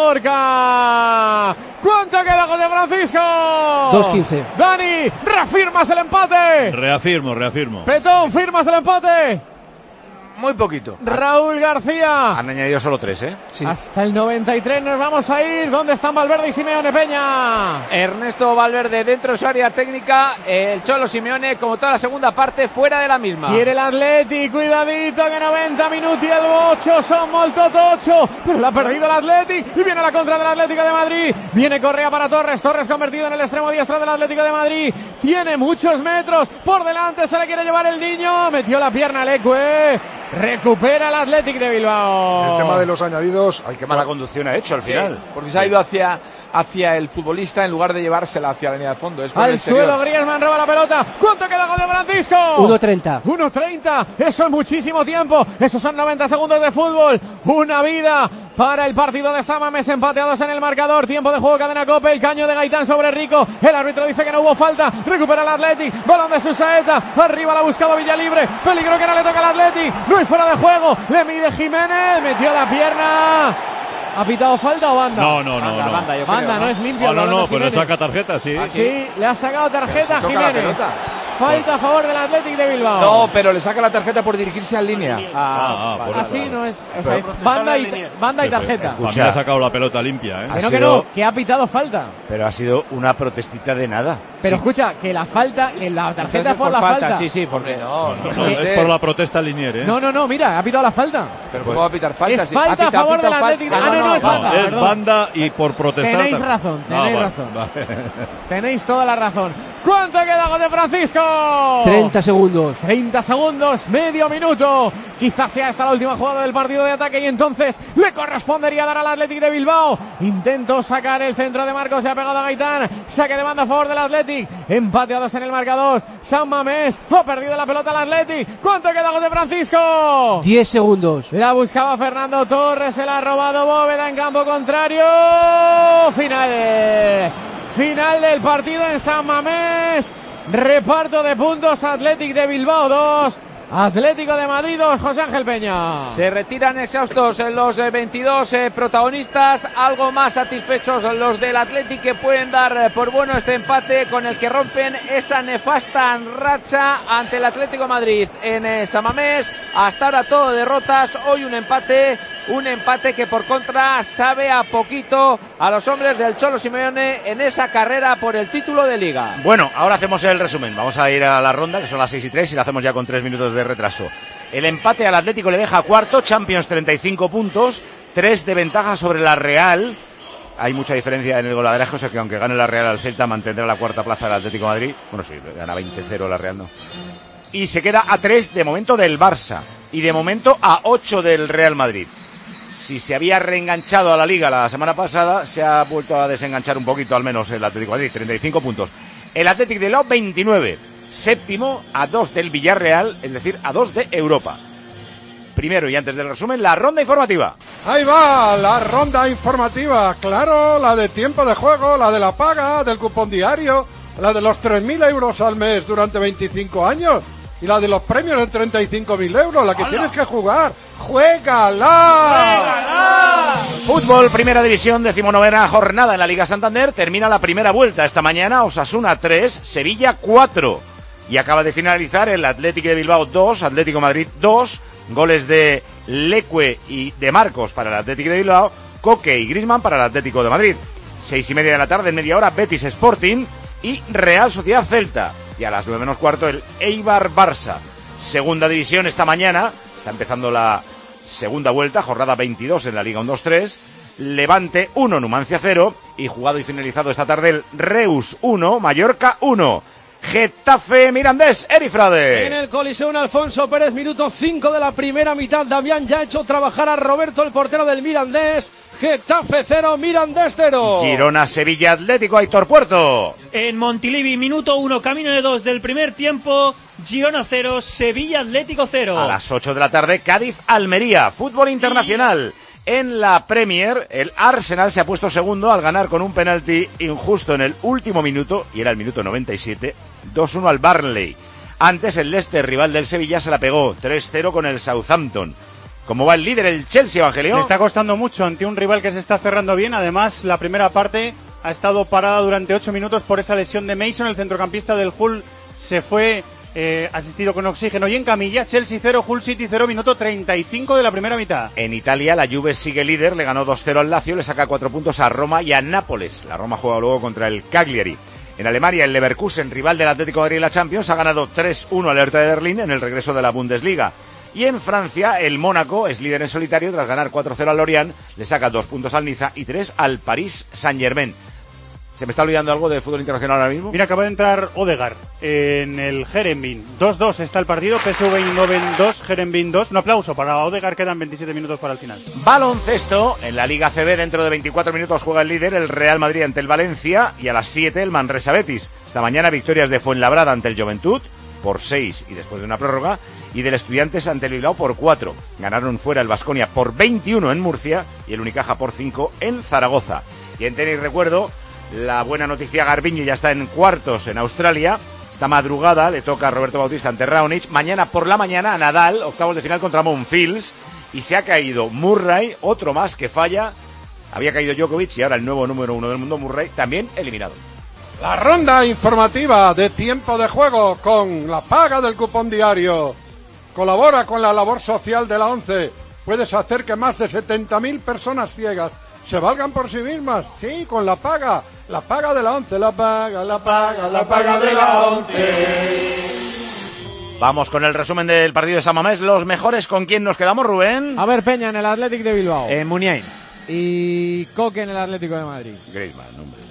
Gorka. ¿Cuánto queda, José Francisco? 2:15. Dani, reafirmas el empate. Reafirmo. Petón, firmas el empate. Muy poquito. Raúl García. Han añadido solo 3, ¿eh? Sí. Hasta el 93 nos vamos a ir. ¿Dónde están Valverde y Simeone, Peña? Ernesto Valverde dentro de su área técnica, el Cholo Simeone, como toda la segunda parte, fuera de la misma. Quiere el Atleti, cuidadito que 90 minuti el 8, son molto tocho, pero la ha perdido el Atleti y viene la contra del Atlético de Madrid. Viene Correa para Torres convertido en el extremo diestro del Atlético de Madrid. Tiene muchos metros por delante, se le quiere llevar el niño, metió la pierna Leque. Recupera el Athletic de Bilbao. El tema de los añadidos, hay que... Qué mala conducción ha hecho al final. Porque se ha ido hacia el futbolista en lugar de llevársela hacia la línea de fondo. Es al suelo, Griezmann roba la pelota. ¿Cuánto queda, José Francisco? 1:30. 1:30. Eso es muchísimo tiempo. Esos son 90 segundos de fútbol. Una vida para el partido de San Mamés, empateados en el marcador. Tiempo de juego, cadena COPE. El caño de Gaitán sobre Rico. El árbitro dice que no hubo falta. Recupera el Athletic. Balón de Susaeta. Arriba la buscaba Villalibre. Peligro que no le toca al Athletic. No hay fuera de juego. Le mide Jiménez. Metió la pierna. ¿Ha pitado falta o banda? No. Banda, no es limpio. No, pero saca tarjeta, sí. Sí, le ha sacado tarjeta a Jiménez. Falta a favor del Athletic de Bilbao. No, pero le saca la tarjeta por dirigirse a línea. Por eso. Así no es. O sea, es banda y tarjeta. A mí ha sacado la pelota limpia, ¿eh? Que no, que ha pitado falta. Pero ha sido una protestita de nada. Pero escucha, que la falta, que la tarjeta es por la falta. Sí, porque No, es por la protesta Linier, ¿eh? No, mira, ha pitado la falta. Pero ¿cómo va a pitar falta? Es falta a favor del Athletic. No, es falta. Es banda y por protestar. Tenéis razón. Vale. Tenéis toda la razón. ¿Cuánto queda, José Francisco? 30 segundos. 30 segundos, medio minuto. Quizás sea esta la última jugada del partido de ataque y entonces le correspondería dar al Athletic de Bilbao. Intentó sacar el centro de Marcos, se ha pegado a Gaitán. Saque de banda a favor del Athletic. Empateados en el marcador. San Mamés ha perdido la pelota al Athletic. ¿Cuánto queda, José Francisco? 10 segundos. La buscaba Fernando Torres, se la ha robado Bóveda en campo contrario. Final del partido en San Mamés. Reparto de puntos, Athletic de Bilbao 2, Atlético de Madrid 2, José Ángel Peña. Se retiran exhaustos los 22 protagonistas, algo más satisfechos los del Athletic, que pueden dar por bueno este empate con el que rompen esa nefasta racha ante el Atlético de Madrid en San Mamés. Hasta ahora todo derrotas, hoy un empate que por contra sabe a poquito a los hombres del Cholo Simeone en esa carrera por el título de Liga. Bueno, ahora hacemos el resumen. Vamos a ir a la ronda, que son las 6:03, y la hacemos ya con 3 minutos de retraso. El empate al Atlético le deja cuarto, Champions 35 puntos, 3 de ventaja sobre la Real. Hay mucha diferencia en el golaveraje, o sea que aunque gane la Real al Celta, mantendrá la cuarta plaza del Atlético de Madrid. Bueno, sí, gana 20-0 la Real, no. Y se queda a 3 de momento del Barça y de momento a 8 del Real Madrid. Si se había reenganchado a la Liga la semana pasada, se ha vuelto a desenganchar un poquito, al menos el Atlético de Madrid, 35 puntos. El Atlético de Bilbao, 29. Séptimo, a 2 del Villarreal, es decir, a 2 de Europa. Primero, y antes del resumen, la ronda informativa. Ahí va, la ronda informativa. Claro, la de tiempo de juego, la de la paga, del cupón diario, la de los 3.000 euros al mes durante 25 años. y la de los premios de 35.000 euros, la que tienes que jugar. ¡Juégala! Fútbol, primera división, 19ª jornada en la Liga Santander. Termina la primera vuelta esta mañana. Osasuna 3, Sevilla 4. Y acaba de finalizar el Athletic de Bilbao 2, Atlético Madrid 2. Goles de Leque y de Marcos para el Athletic de Bilbao, Coque y Griezmann para el Atlético de Madrid. 6:30 de la tarde, en media hora, Betis Sporting y Real Sociedad Celta. Y a las 9 menos cuarto, el Eibar Barça. Segunda división esta mañana. Está empezando la segunda vuelta, jornada 22 en la Liga 1-2-3. Levante 1, Numancia 0. Y jugado y finalizado esta tarde el Reus 1, Mallorca 1. Getafe Mirandés, Erifrade. En el Coliseum Alfonso Pérez, minuto 5 de la primera mitad. Damián ya ha hecho trabajar a Roberto, el portero del Mirandés. Getafe 0, Mirandés 0. Girona, Sevilla, Atlético, Aitor Puerto. En Montilivi, minuto 1, camino de 2 del primer tiempo. Girona 0, Sevilla, Atlético 0. A las 8 de la tarde, Cádiz, Almería. Fútbol internacional. En la Premier, el Arsenal se ha puesto segundo al ganar con un penalti injusto en el último minuto, y era el minuto 97, 2-1 al Burnley. Antes el Leicester, rival del Sevilla, se la pegó 3-0 con el Southampton. ¿Cómo va el líder, el Chelsea, Evangelio? Le está costando mucho ante un rival que se está cerrando bien. Además, la primera parte ha estado parada durante 8 minutos por esa lesión de Mason. El centrocampista del Hull se fue asistido con oxígeno y en camilla. Chelsea 0, Hull City 0, minuto 35 de la primera mitad. En Italia, la Juve sigue líder, le ganó 2-0 al Lazio, le saca 4 puntos a Roma y a Nápoles. La Roma juega luego contra el Cagliari. En Alemania, el Leverkusen, rival del Atlético de Madrid en la Champions, ha ganado 3-1 al Hertha de Berlín en el regreso de la Bundesliga. Y en Francia, el Mónaco es líder en solitario tras ganar 4-0 al Lorient, le saca 2 puntos al Niza y 3 al Paris Saint-Germain. ¿Se me está olvidando algo de fútbol internacional ahora mismo? Mira, acaba de entrar Odegaard en el Heerenveen. 2-2 está el partido, PSV Eindhoven 2, Heerenveen 2. Un aplauso para Odegaard, quedan 27 minutos para el final. Baloncesto, en la Liga CB dentro de 24 minutos juega el líder, el Real Madrid ante el Valencia, y a las 7 el Manresa Betis. Esta mañana victorias de Fuenlabrada ante el Juventud por 6 y después de una prórroga, y del Estudiantes ante el Bilbao por 4. Ganaron fuera el Baskonia por 21 en Murcia y el Unicaja por 5 en Zaragoza. Y en tenis, recuerdo, la buena noticia, Garbiñe ya está en cuartos en Australia. Esta madrugada le toca a Roberto Bautista ante Raonic. Mañana por la mañana a Nadal, octavos de final contra Monfils. Y se ha caído Murray, otro más que falla. Había caído Djokovic y ahora el nuevo número 1 del mundo, Murray, también eliminado. La ronda informativa de tiempo de juego con la paga del cupón diario. Colabora con la labor social de la ONCE. Puedes hacer que más de 70.000 personas ciegas se valgan por sí mismas. Sí, con la paga de la ONCE. La paga de la ONCE. Vamos con el resumen del partido de San Mamés. Los mejores, ¿con quién nos quedamos, Rubén? A ver, Peña en el Athletic de Bilbao. Muniain. Y Coque en el Atlético de Madrid. Griezmann, hombre.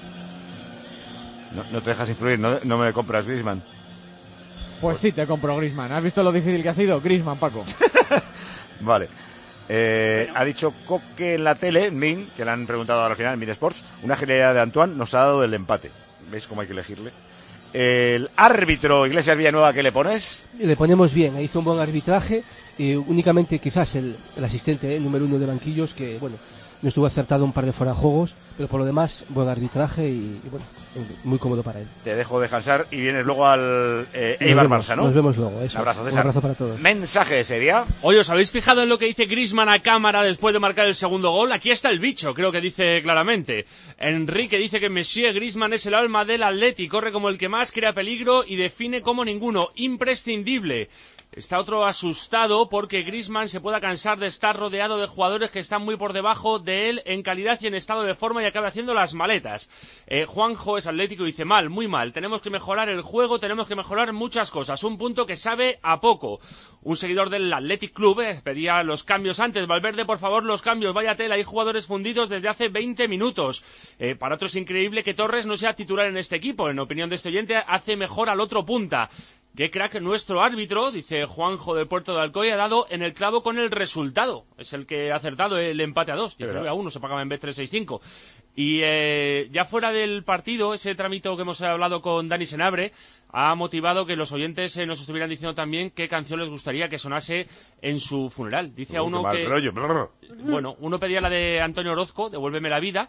No te dejas influir, no me compras Griezmann. Pues sí, te compro Griezmann. ¿Has visto lo difícil que ha sido? Griezmann, Paco. Vale. Ha dicho Coque en la tele, Min, que le han preguntado ahora al final en Min Sports, una genialidad de Antoine nos ha dado el empate. ¿Veis cómo hay que elegirle? El árbitro Iglesias Villanueva, ¿qué le pones? Le ponemos bien, hizo un buen arbitraje, únicamente quizás el asistente número 1 de banquillos, que bueno, no estuvo acertado un par de fuera de juegos, pero por lo demás, buen arbitraje y bueno, muy cómodo para él. Te dejo descansar y vienes luego al Eibar Barça, ¿no? Nos vemos luego, eso. Un abrazo, César. Un abrazo para todos. Mensaje, ¿sería? Oye, ¿os habéis fijado en lo que dice Griezmann a cámara después de marcar el segundo gol? Aquí está el bicho, creo que dice claramente. Enrique dice que Monsieur Griezmann es el alma del Atleti, corre como el que más, crea peligro y define como ninguno, imprescindible. Está otro asustado porque Griezmann se pueda cansar de estar rodeado de jugadores que están muy por debajo de él en calidad y en estado de forma y acabe haciendo las maletas. Juanjo es atlético y dice mal, muy mal. Tenemos que mejorar el juego, tenemos que mejorar muchas cosas. Un punto que sabe a poco. Un seguidor del Athletic Club pedía los cambios antes. Valverde, por favor, los cambios. Vaya tela, hay jugadores fundidos desde hace 20 minutos. Para otro es increíble que Torres no sea titular en este equipo. En opinión de este oyente, hace mejor al otro punta. Qué crack nuestro árbitro, dice Juanjo del Puerto de Alcoy, ha dado en el clavo con el resultado. Es el que ha acertado el empate a 2. 19-1 se pagaba en Bet365. Y ya fuera del partido, ese tramito que hemos hablado con Dani Senabre ha motivado que los oyentes nos estuvieran diciendo también qué canción les gustaría que sonase en su funeral. Dice a uno que... Bueno, uno pedía la de Antonio Orozco, Devuélveme la vida.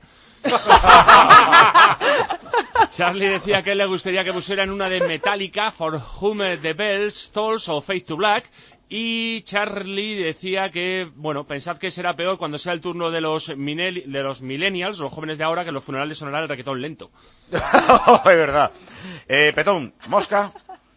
Charlie decía que él le gustaría que pusieran una de Metallica, For Whom the Bells Tolls o Fade to Black. Y Charlie decía que, bueno, pensad que será peor cuando sea el turno de los millennials, los jóvenes de ahora, que en los funerales sonará el reggaetón lento. Es verdad. Petón, ¿mosca?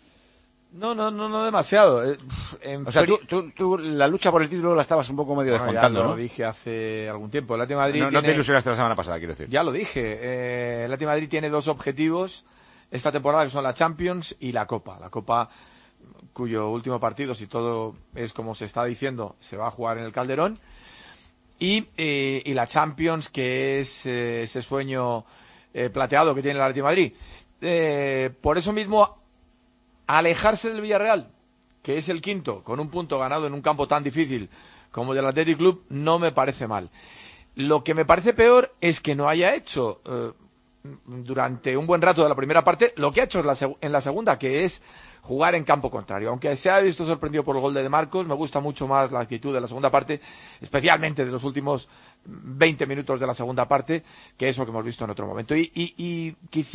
No demasiado. O sea, tú la lucha por el título la estabas un poco medio descontando, ya ¿no? Lo dije hace algún tiempo. El Atlético de Madrid no te ilusionaste la semana pasada, quiero decir. Ya lo dije. El Atlético de Madrid tiene dos objetivos esta temporada, que son la Champions y la Copa. La Copa, cuyo último partido, si todo es como se está diciendo, se va a jugar en el Calderón. Y la Champions, que es ese sueño plateado que tiene el Atlético de Madrid. Por eso mismo, alejarse del Villarreal, que es el quinto, con un punto ganado en un campo tan difícil como el del Athletic Club, no me parece mal. Lo que me parece peor es que no haya hecho durante un buen rato de la primera parte lo que ha hecho en la segunda, que es jugar en campo contrario. Aunque se ha visto sorprendido por el gol de Marcos, me gusta mucho más la actitud de la segunda parte, especialmente de los últimos 20 minutos de la segunda parte, que eso que hemos visto en otro momento. Y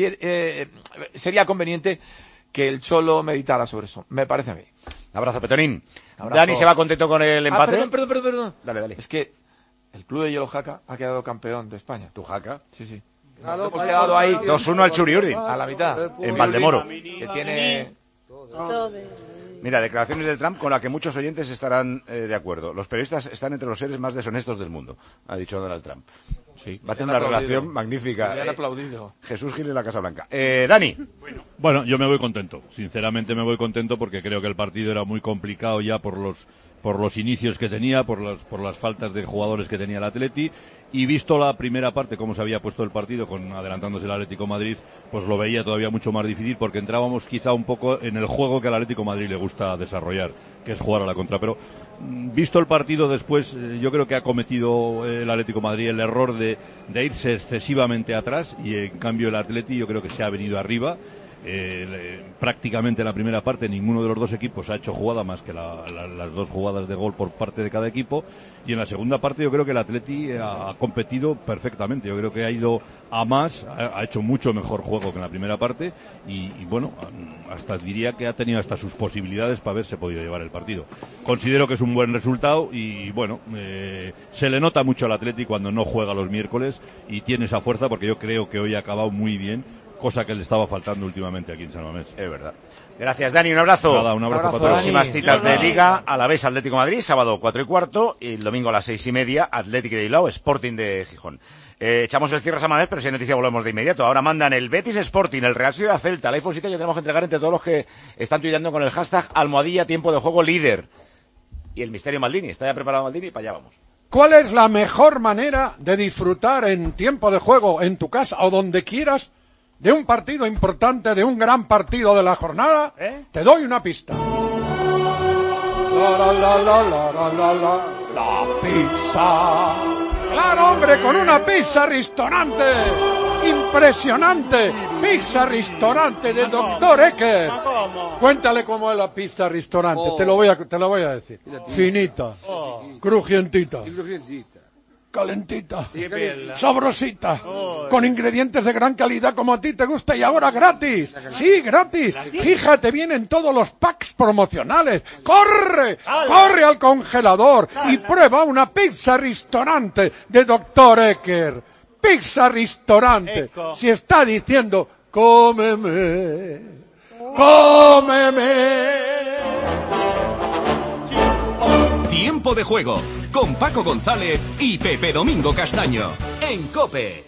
sería conveniente que el Cholo meditara sobre eso, me parece a mí. Abrazo, Petonín. Dani se va contento con el empate. Perdón. Dale. Es que el club de Hielo Jaca ha quedado campeón de España. ¿Tu Jaca? Sí. Hemos quedado ahí 2-1 al Churiurdi. A la mitad. En Valdemoro. Que tiene... Mira, declaraciones de Trump con la que muchos oyentes estarán de acuerdo. Los periodistas están entre los seres más deshonestos del mundo, ha dicho Donald Trump. Sí, va a tener una relación magnífica. Me han aplaudido. Jesús Gil en la Casa Blanca. Dani. Bueno, yo me voy contento. Sinceramente me voy contento porque creo que el partido era muy complicado ya por los inicios que tenía, por las faltas de jugadores que tenía el Atleti. Y visto la primera parte, cómo se había puesto el partido, con adelantándose el Atlético de Madrid, pues lo veía todavía mucho más difícil porque entrábamos quizá un poco en el juego que al Atlético de Madrid le gusta desarrollar, que es jugar a la contra. Pero visto el partido después, yo creo que ha cometido el Atlético de Madrid el error de irse excesivamente atrás y en cambio el Atleti yo creo que se ha venido arriba. Prácticamente en la primera parte ninguno de los dos equipos ha hecho jugada más que las dos jugadas de gol por parte de cada equipo, y en la segunda parte yo creo que el Atleti ha competido perfectamente. Yo creo que ha ido a más, ha hecho mucho mejor juego que en la primera parte y bueno, hasta diría que ha tenido hasta sus posibilidades para haberse podido llevar el partido. Considero que es un buen resultado y bueno, se le nota mucho al Atleti cuando no juega los miércoles y tiene esa fuerza, porque yo creo que hoy ha acabado muy bien, cosa que le estaba faltando últimamente aquí en San Mamés. Es verdad. Gracias, Dani, un abrazo. Nada, un abrazo para todos. Próximas citas de Liga: Alavés Atlético de Madrid, sábado 4:15, y el domingo a las 6:30, Atlético de Bilbao, Sporting de Gijón. Echamos el cierre a San Mamés, pero si hay noticia volvemos de inmediato. Ahora mandan el Betis Sporting, el Real Sociedad Celta, el iPhone 7 que tenemos que entregar entre todos los que están tuiteando con el hashtag #almohadilla tiempo de juego líder. Y el misterio Maldini, ¿está ya preparado Maldini? Para allá vamos. ¿Cuál es la mejor manera de disfrutar en tiempo de juego, en tu casa o donde quieras, de un partido importante, de un gran partido de la jornada? Te doy una pista. La pizza. Claro, hombre, con una pizza ristorante. Impresionante. Pizza ristorante de Dr. Ecker. Cuéntale cómo es la pizza ristorante. Te lo voy a decir. Finita. Crujientita. Calentita, sabrosita, con ingredientes de gran calidad como a ti te gusta, y ahora gratis. Sí, gratis. Fíjate bien en todos los packs promocionales. ¡Corre! ¡Corre al congelador y prueba una pizza ristorante de Dr. Ecker! Pizza ristorante. Si está diciendo, cómeme, cómeme. Tiempo de juego con Paco González y Pepe Domingo Castaño en COPE.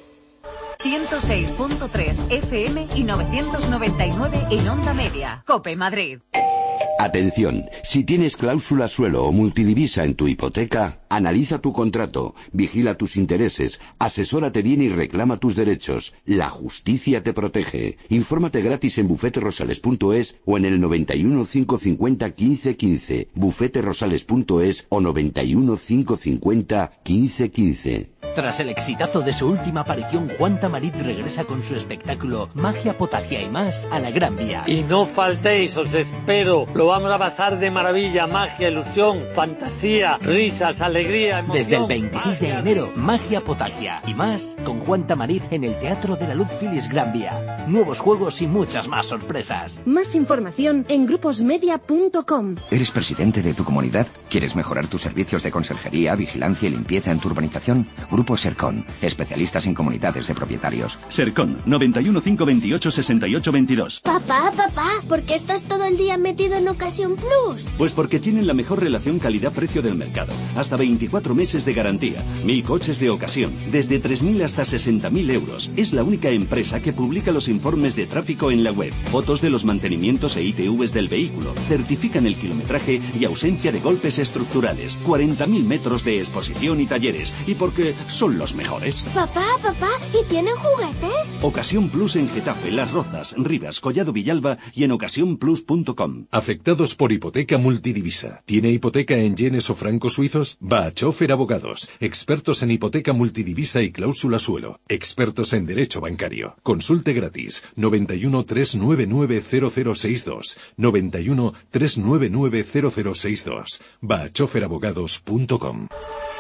106.3 FM y 999 en Onda Media. COPE Madrid. Atención, si tienes cláusula suelo o multidivisa en tu hipoteca, analiza tu contrato, vigila tus intereses, asesórate bien y reclama tus derechos. La justicia te protege. Infórmate gratis en bufeterosales.es o en el 91 550 1515, bufeterosales.es o 91 550 1515. Tras el exitazo de su última aparición, Juan Tamarit regresa con su espectáculo Magia, Potagia y más a la Gran Vía. Y no faltéis, os espero. Lo vamos a pasar de maravilla. Magia, ilusión, fantasía, risas, alegría, emoción. Desde el 26 de enero, Magia, Potagia y más con Juan Tamarit en el Teatro de la Luz Filis Gran Vía. Nuevos juegos y muchas más sorpresas. Más información en gruposmedia.com. ¿Eres presidente de tu comunidad? ¿Quieres mejorar tus servicios de conserjería, vigilancia y limpieza en tu urbanización? Grupo Sercon, especialistas en comunidades de propietarios. Sercon, 91 528 68 22. Papá, ¿por qué estás todo el día metido en Ocasión Plus? Pues porque tienen la mejor relación calidad-precio del mercado. Hasta 24 meses de garantía. 1000 coches de ocasión. Desde 3.000 hasta 60.000 euros. Es la única empresa que publica los informes de tráfico en la web. Fotos de los mantenimientos e ITVs del vehículo. Certifican el kilometraje y ausencia de golpes estructurales. 40.000 metros de exposición y talleres. Y porque son los mejores. Papá, ¿y tienen juguetes? Ocasión Plus en Getafe, Las Rozas, Rivas, Collado Villalba y en ocasiónplus.com. Afectados por hipoteca multidivisa. ¿Tiene hipoteca en yenes o francos suizos? Va a Chofer Abogados. Expertos en hipoteca multidivisa y cláusula suelo. Expertos en derecho bancario. Consulte gratis. 91 399 0062. 91 399 0062. Va a choferabogados.com.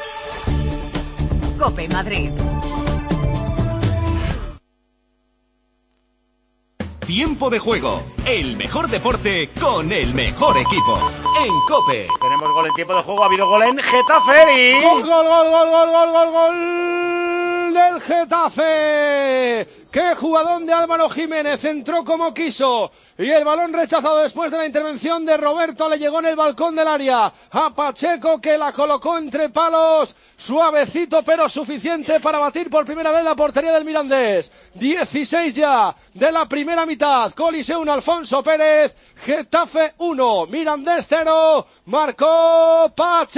COPE Madrid. Tiempo de juego, el mejor deporte con el mejor equipo. En COPE. Tenemos gol en tiempo de juego, ha habido gol en Getafe. Gol del Getafe. ¡Qué jugadón de Álvaro Jiménez! Entró como quiso. Y el balón rechazado después de la intervención de Roberto le llegó en el balcón del área a Pacheco, que la colocó entre palos. Suavecito pero suficiente para batir por primera vez la portería del Mirandés. 16 ya de la primera mitad. Coliseo 1, Alfonso Pérez. Getafe 1, Mirandés 0. Marcó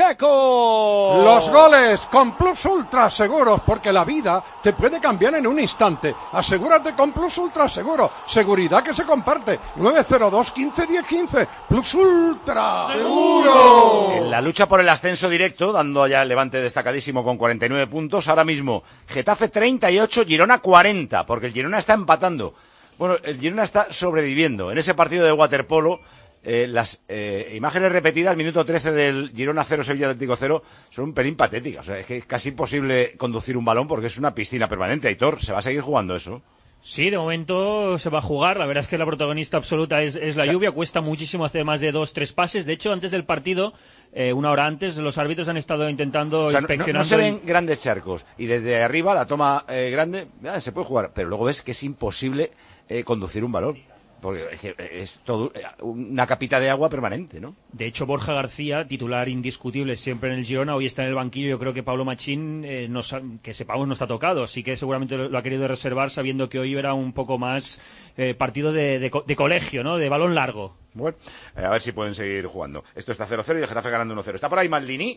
Pacheco. Los goles con Plus Ultra Seguros, porque la vida te puede cambiar en un instante. Asegúrate con Plus Ultra Seguro. Seguridad que se comparte. 902 15 10 15. Plus Ultra Seguro. En la lucha por el ascenso directo, dando allá el Levante destacadísimo con 49 puntos. Ahora mismo Getafe 38, Girona 40, porque el Girona está empatando. Bueno, el Girona está sobreviviendo. En ese partido de waterpolo, las imágenes repetidas, minuto 13 del Girona 0, Sevilla Atlético 0, son un pelín patéticas. O sea, es que es casi imposible conducir un balón porque es una piscina permanente. Aitor, ¿se va a seguir jugando eso? Sí, de momento se va a jugar. La verdad es que la protagonista absoluta es la lluvia. Cuesta muchísimo hacer más de 2-3 pases. De hecho, antes del partido, una hora antes, los árbitros han estado intentando inspeccionando. No se ven grandes charcos. Y desde arriba, la toma grande, se puede jugar. Pero luego ves que es imposible conducir un balón. Porque es todo una capita de agua permanente, ¿no? De hecho, Borja García, titular indiscutible siempre en el Girona, hoy está en el banquillo. Yo creo que Pablo Machín, que sepamos, no está tocado. Así que seguramente lo ha querido reservar, sabiendo que hoy era un poco más partido de colegio, ¿no? De balón largo. Bueno, a ver si pueden seguir jugando. Esto está 0-0 y el Getafe ganando 1-0. ¿Está por ahí Maldini?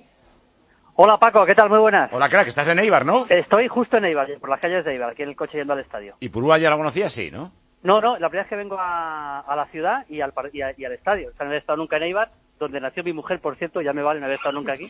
Hola Paco, ¿qué tal? Muy buenas. Hola crack, estás en Eibar, ¿no? Estoy justo en Eibar, por las calles de Eibar, aquí en el coche yendo al estadio. ¿Y Purúa ya la conocías? Sí, ¿no? No, la primera vez que vengo a la ciudad y al estadio. O sea, no había estado nunca en Eibar, donde nació mi mujer, por cierto, ya me vale, no había estado nunca aquí.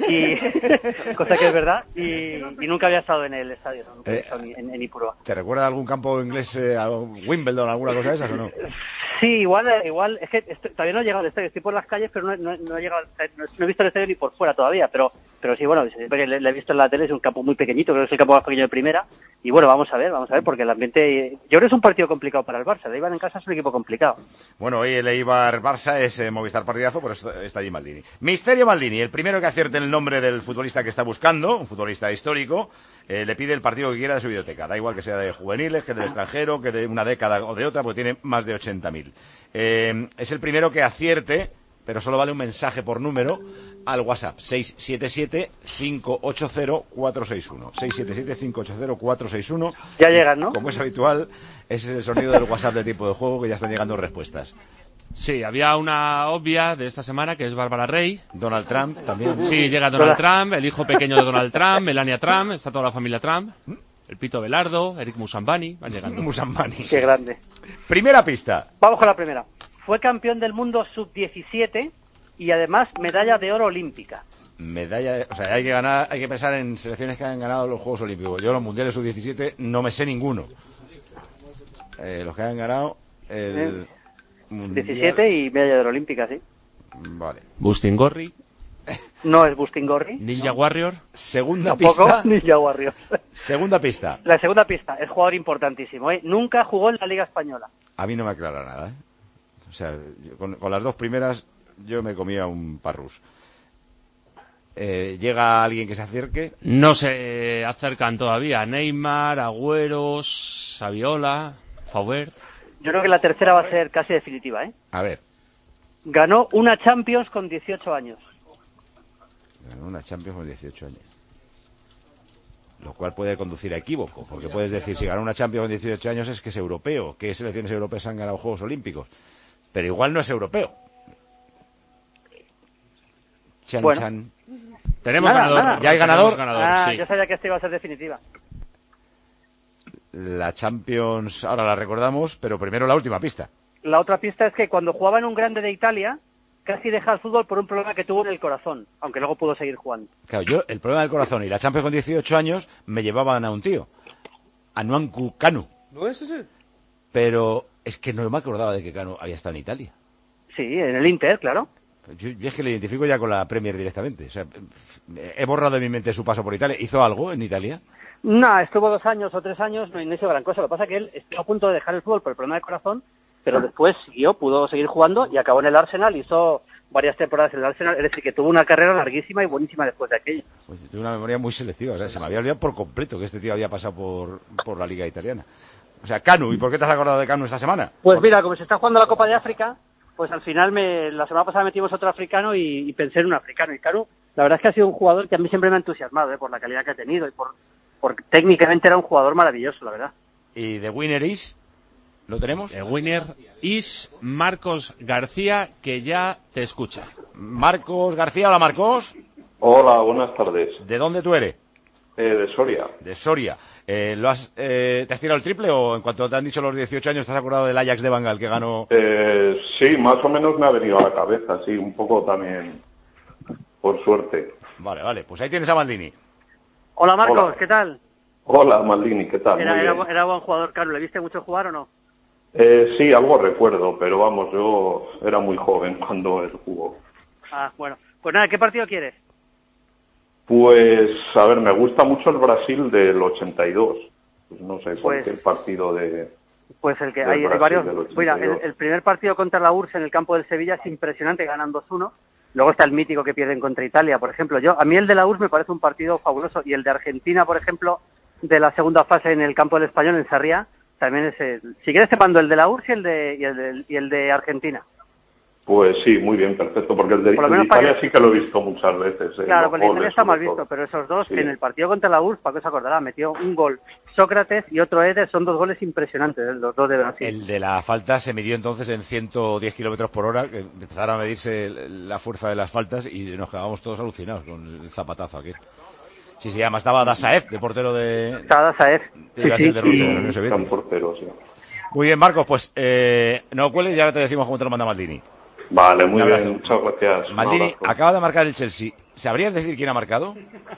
Y cosa que es verdad. Y nunca había estado en el estadio, nunca había estado en Ipurúa. ¿Te recuerda algún campo inglés, Wimbledon, alguna cosa de esas o no? Sí, igual, es que todavía no he llegado al estadio, estoy por las calles, pero no he llegado, no he visto el estadio ni por fuera todavía, pero sí, bueno, le he visto en la tele, es un campo muy pequeñito, creo que es el campo más pequeño de primera, y bueno, vamos a ver, porque el ambiente, yo creo que es un partido complicado para el Barça, el Eibar en casa es un equipo complicado. Bueno, hoy el Eibar-Barça es Movistar partidazo, por eso está allí Maldini. Misterio Maldini, el primero que acierte el nombre del futbolista que está buscando, un futbolista histórico, le pide el partido que quiera de su biblioteca. Da igual que sea de juveniles, que del extranjero, que de una década o de otra, porque tiene más de 80.000. Es el primero que acierte, pero solo vale un mensaje por número al WhatsApp 677-580-461. 677-580-461. Ya llegan, ¿no? Como es habitual, ese es el sonido del WhatsApp de Tiempo de Juego, que ya están llegando respuestas. Sí, había una obvia de esta semana que es Bárbara Rey. Donald Trump también. Sí, llega Donald Trump, el hijo pequeño de Donald Trump, Melania Trump, está toda la familia Trump. El Pito Velardo, Eric Musambani, van llegando. Musambani. Qué grande. Primera pista. Vamos con la primera. Fue campeón del mundo sub-17 y además medalla de oro olímpica. medalla, o sea, hay que pensar en selecciones que han ganado los Juegos Olímpicos. Yo los mundiales sub-17 no me sé ninguno. Los que han ganado el mundial... 17 y medalla de la olímpica, sí. Vale. Bustingorri. No es Bustingorri. Ninja Warrior. Segunda Tampoco pista. Ninja Warrior. Segunda pista. La segunda pista, es jugador importantísimo, ¿eh? Nunca jugó en la Liga Española. A mí no me aclara nada, ¿eh? O sea, con las dos primeras yo me comía un parrus. ¿Llega alguien que se acerque? No se acercan todavía. Neymar, Agüero, Saviola, Faubert. Yo creo que la tercera va a ser casi definitiva, ¿eh? A ver. Ganó una Champions con 18 años. Ganó una Champions con 18 años. Lo cual puede conducir a equívoco, porque puedes decir, si ganó una Champions con 18 años es que es europeo. ¿Qué selecciones europeas han ganado Juegos Olímpicos? Pero igual no es europeo. Chan, bueno. chan. Tenemos ganador. ¿Ya hay ganador? Sí. Yo sabía que esta iba a ser definitiva. La Champions, ahora la recordamos, pero primero la última pista. La otra pista es que cuando jugaba en un grande de Italia, casi deja el fútbol por un problema que tuvo en el corazón, aunque luego pudo seguir jugando. Claro, yo, el problema del corazón y la Champions con 18 años me llevaban a un tío, a Nwankwo Kanu. ¿No es ese? Pero es que no me acordaba de que Kanu había estado en Italia. Sí, en el Inter, claro. Yo es que le identifico ya con la Premier directamente. O sea, he borrado de mi mente su paso por Italia. ¿Hizo algo en Italia? No, estuvo 2 años o 3 años, no hizo gran cosa. Lo que pasa es que él estuvo a punto de dejar el fútbol por el problema del corazón, pero después siguió, pudo seguir jugando y acabó en el Arsenal. Hizo varias temporadas en el Arsenal, es decir, que tuvo una carrera larguísima y buenísima después de aquello. Pues tengo una memoria muy selectiva. O sea, se me había olvidado por completo que este tío había pasado por la Liga Italiana. O sea, Kanu. ¿Y por qué te has acordado de Kanu esta semana? Pues mira, como se está jugando la Copa de África, pues al final la semana pasada metimos otro africano y pensé en un africano. Y Kanu, la verdad es que ha sido un jugador que a mí siempre me ha entusiasmado, por la calidad que ha tenido y porque técnicamente era un jugador maravilloso, la verdad. ¿Y de winner is? ¿Lo tenemos? El winner is Marcos García, que ya te escucha. Marcos García, hola Marcos. Hola, buenas tardes. ¿De dónde tú eres? De Soria. De Soria. ¿Te has tirado el triple o en cuanto te han dicho los 18 años te has acordado del Ajax de Bangal que ganó? Sí, más o menos me ha venido a la cabeza, sí, un poco también, por suerte. Vale, pues ahí tienes a Maldini. Hola Marcos, Hola. ¿qué tal? Hola Maldini, ¿qué tal? Muy bien. Era buen jugador, Kanu. ¿Le viste mucho jugar o no? Sí, algo recuerdo, pero vamos, yo era muy joven cuando él jugó. Ah, bueno. Pues nada, ¿qué partido quieres? Pues, a ver, me gusta mucho el Brasil del 82. Pues no sé, cualquier partido de... Pues el que del hay Brasil varios. del 82. Mira, el primer partido contra la URSS en el campo del Sevilla es impresionante, ganan 2-1. Luego está el mítico que pierden contra Italia, por ejemplo. A mí el de la URSS me parece un partido fabuloso. Y el de Argentina, por ejemplo, de la segunda fase en el campo del Español, en Sarriá, también es... Si quieres te mando el de la URSS y el de Argentina. Pues sí, muy bien, perfecto, porque el de Italia sí que lo he visto muchas veces. Claro, con el Italia está mal visto, todo. pero esos dos, Sí. en el partido contra la URSS, Paco se acordará, metió un gol Sócrates y otro Eder, son 2 goles impresionantes, los dos de Brasil. El de la falta se midió entonces en 110 kilómetros por hora, que empezaron a medirse la fuerza de las faltas y nos quedábamos todos alucinados con el zapatazo aquí. Sí, además estaba Dasaev, de portero de... Estaba Dasaev. Iba a decir de Rusia, de la Unión Soviética. Gran portero, sí. Muy bien, Marcos, pues no cuelgues y ahora te decimos cómo te lo manda Maldini. Vale, muy Un abrazo. bien, muchas gracias. Maldini, Un abrazo. acaba de marcar el Chelsea. ¿Sabrías decir quién ha marcado?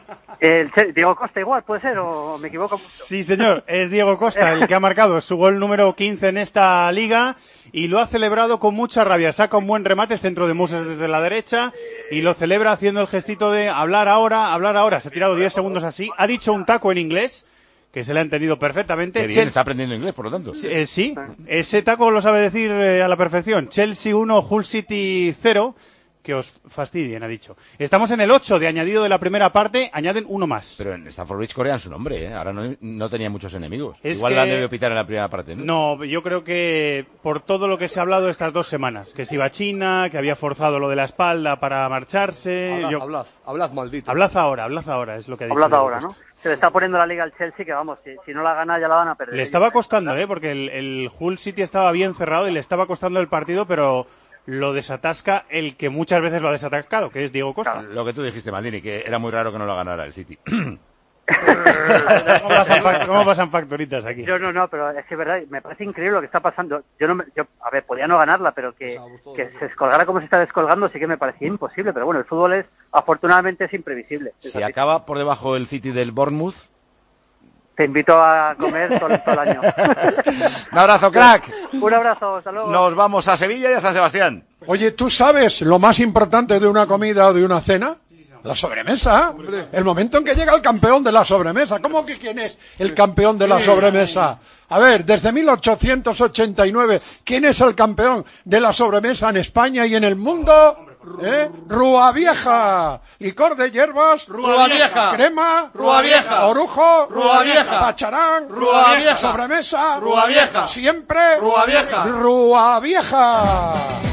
Diego Costa igual, puede ser, o me equivoco mucho. Sí, señor, es Diego Costa el que ha marcado su gol número 15 en esta liga y lo ha celebrado con mucha rabia. Saca un buen remate, centro de Moses desde la derecha y lo celebra haciendo el gestito de hablar ahora. Se ha tirado 10 segundos así. Ha dicho un taco en inglés, que se le ha entendido perfecamente. Qué bien, está aprendiendo inglés, por lo tanto. Sí, ese taco lo sabe decir a la perfección. Chelsea 1, Hull City 0. Que os fastidien, ha dicho. Estamos en el 8 de añadido de la primera parte, añaden uno más. Pero en Stamford Bridge corean su nombre, ¿eh? Ahora no tenía muchos enemigos. Es Igual que- la han debido pitar en la primera parte, ¿no? No, yo creo que por todo lo que se ha hablado estas 2 semanas, que se iba a China, que había forzado lo de la espalda para marcharse. Hablad, maldito. Hablad ahora, es lo que ha dicho. Hablad Diego ahora, Costa. ¿no? Se le está poniendo la liga al Chelsea, que vamos, si no la gana ya la van a perder. Le estaba costando, porque el Hull City estaba bien cerrado y le estaba costando el partido, pero lo desatasca el que muchas veces lo ha desatascado, que es Diego Costa. Lo que tú dijiste, Maldini, que era muy raro que no lo ganara el City. ¿Cómo pasan facturitas aquí? No, pero es que es verdad, me parece increíble lo que está pasando. A ver, podía no ganarla, pero que se descolgara como se está descolgando sí que me parecía imposible. Pero bueno, el fútbol afortunadamente es imprevisible. Si acaba por debajo el City del Bournemouth, te invito a comer todo el año. Un abrazo, crack. Un abrazo, hasta luego. Nos vamos a Sevilla y a San Sebastián. Oye, ¿tú sabes lo más importante de una comida o de una cena? La sobremesa. El momento en que llega el campeón de la sobremesa. ¿Cómo que quién es el campeón de la sobremesa? A ver, desde 1889, ¿quién es el campeón de la sobremesa en España y en el mundo? Rúa Vieja. Licor de hierbas. Rúa Vieja. Crema. Rúa Vieja. Orujo. Rúa Vieja. Pacharán. Rúa Vieja. Sobremesa. Rúa Vieja. Siempre. Rúa Vieja. Rúa Vieja.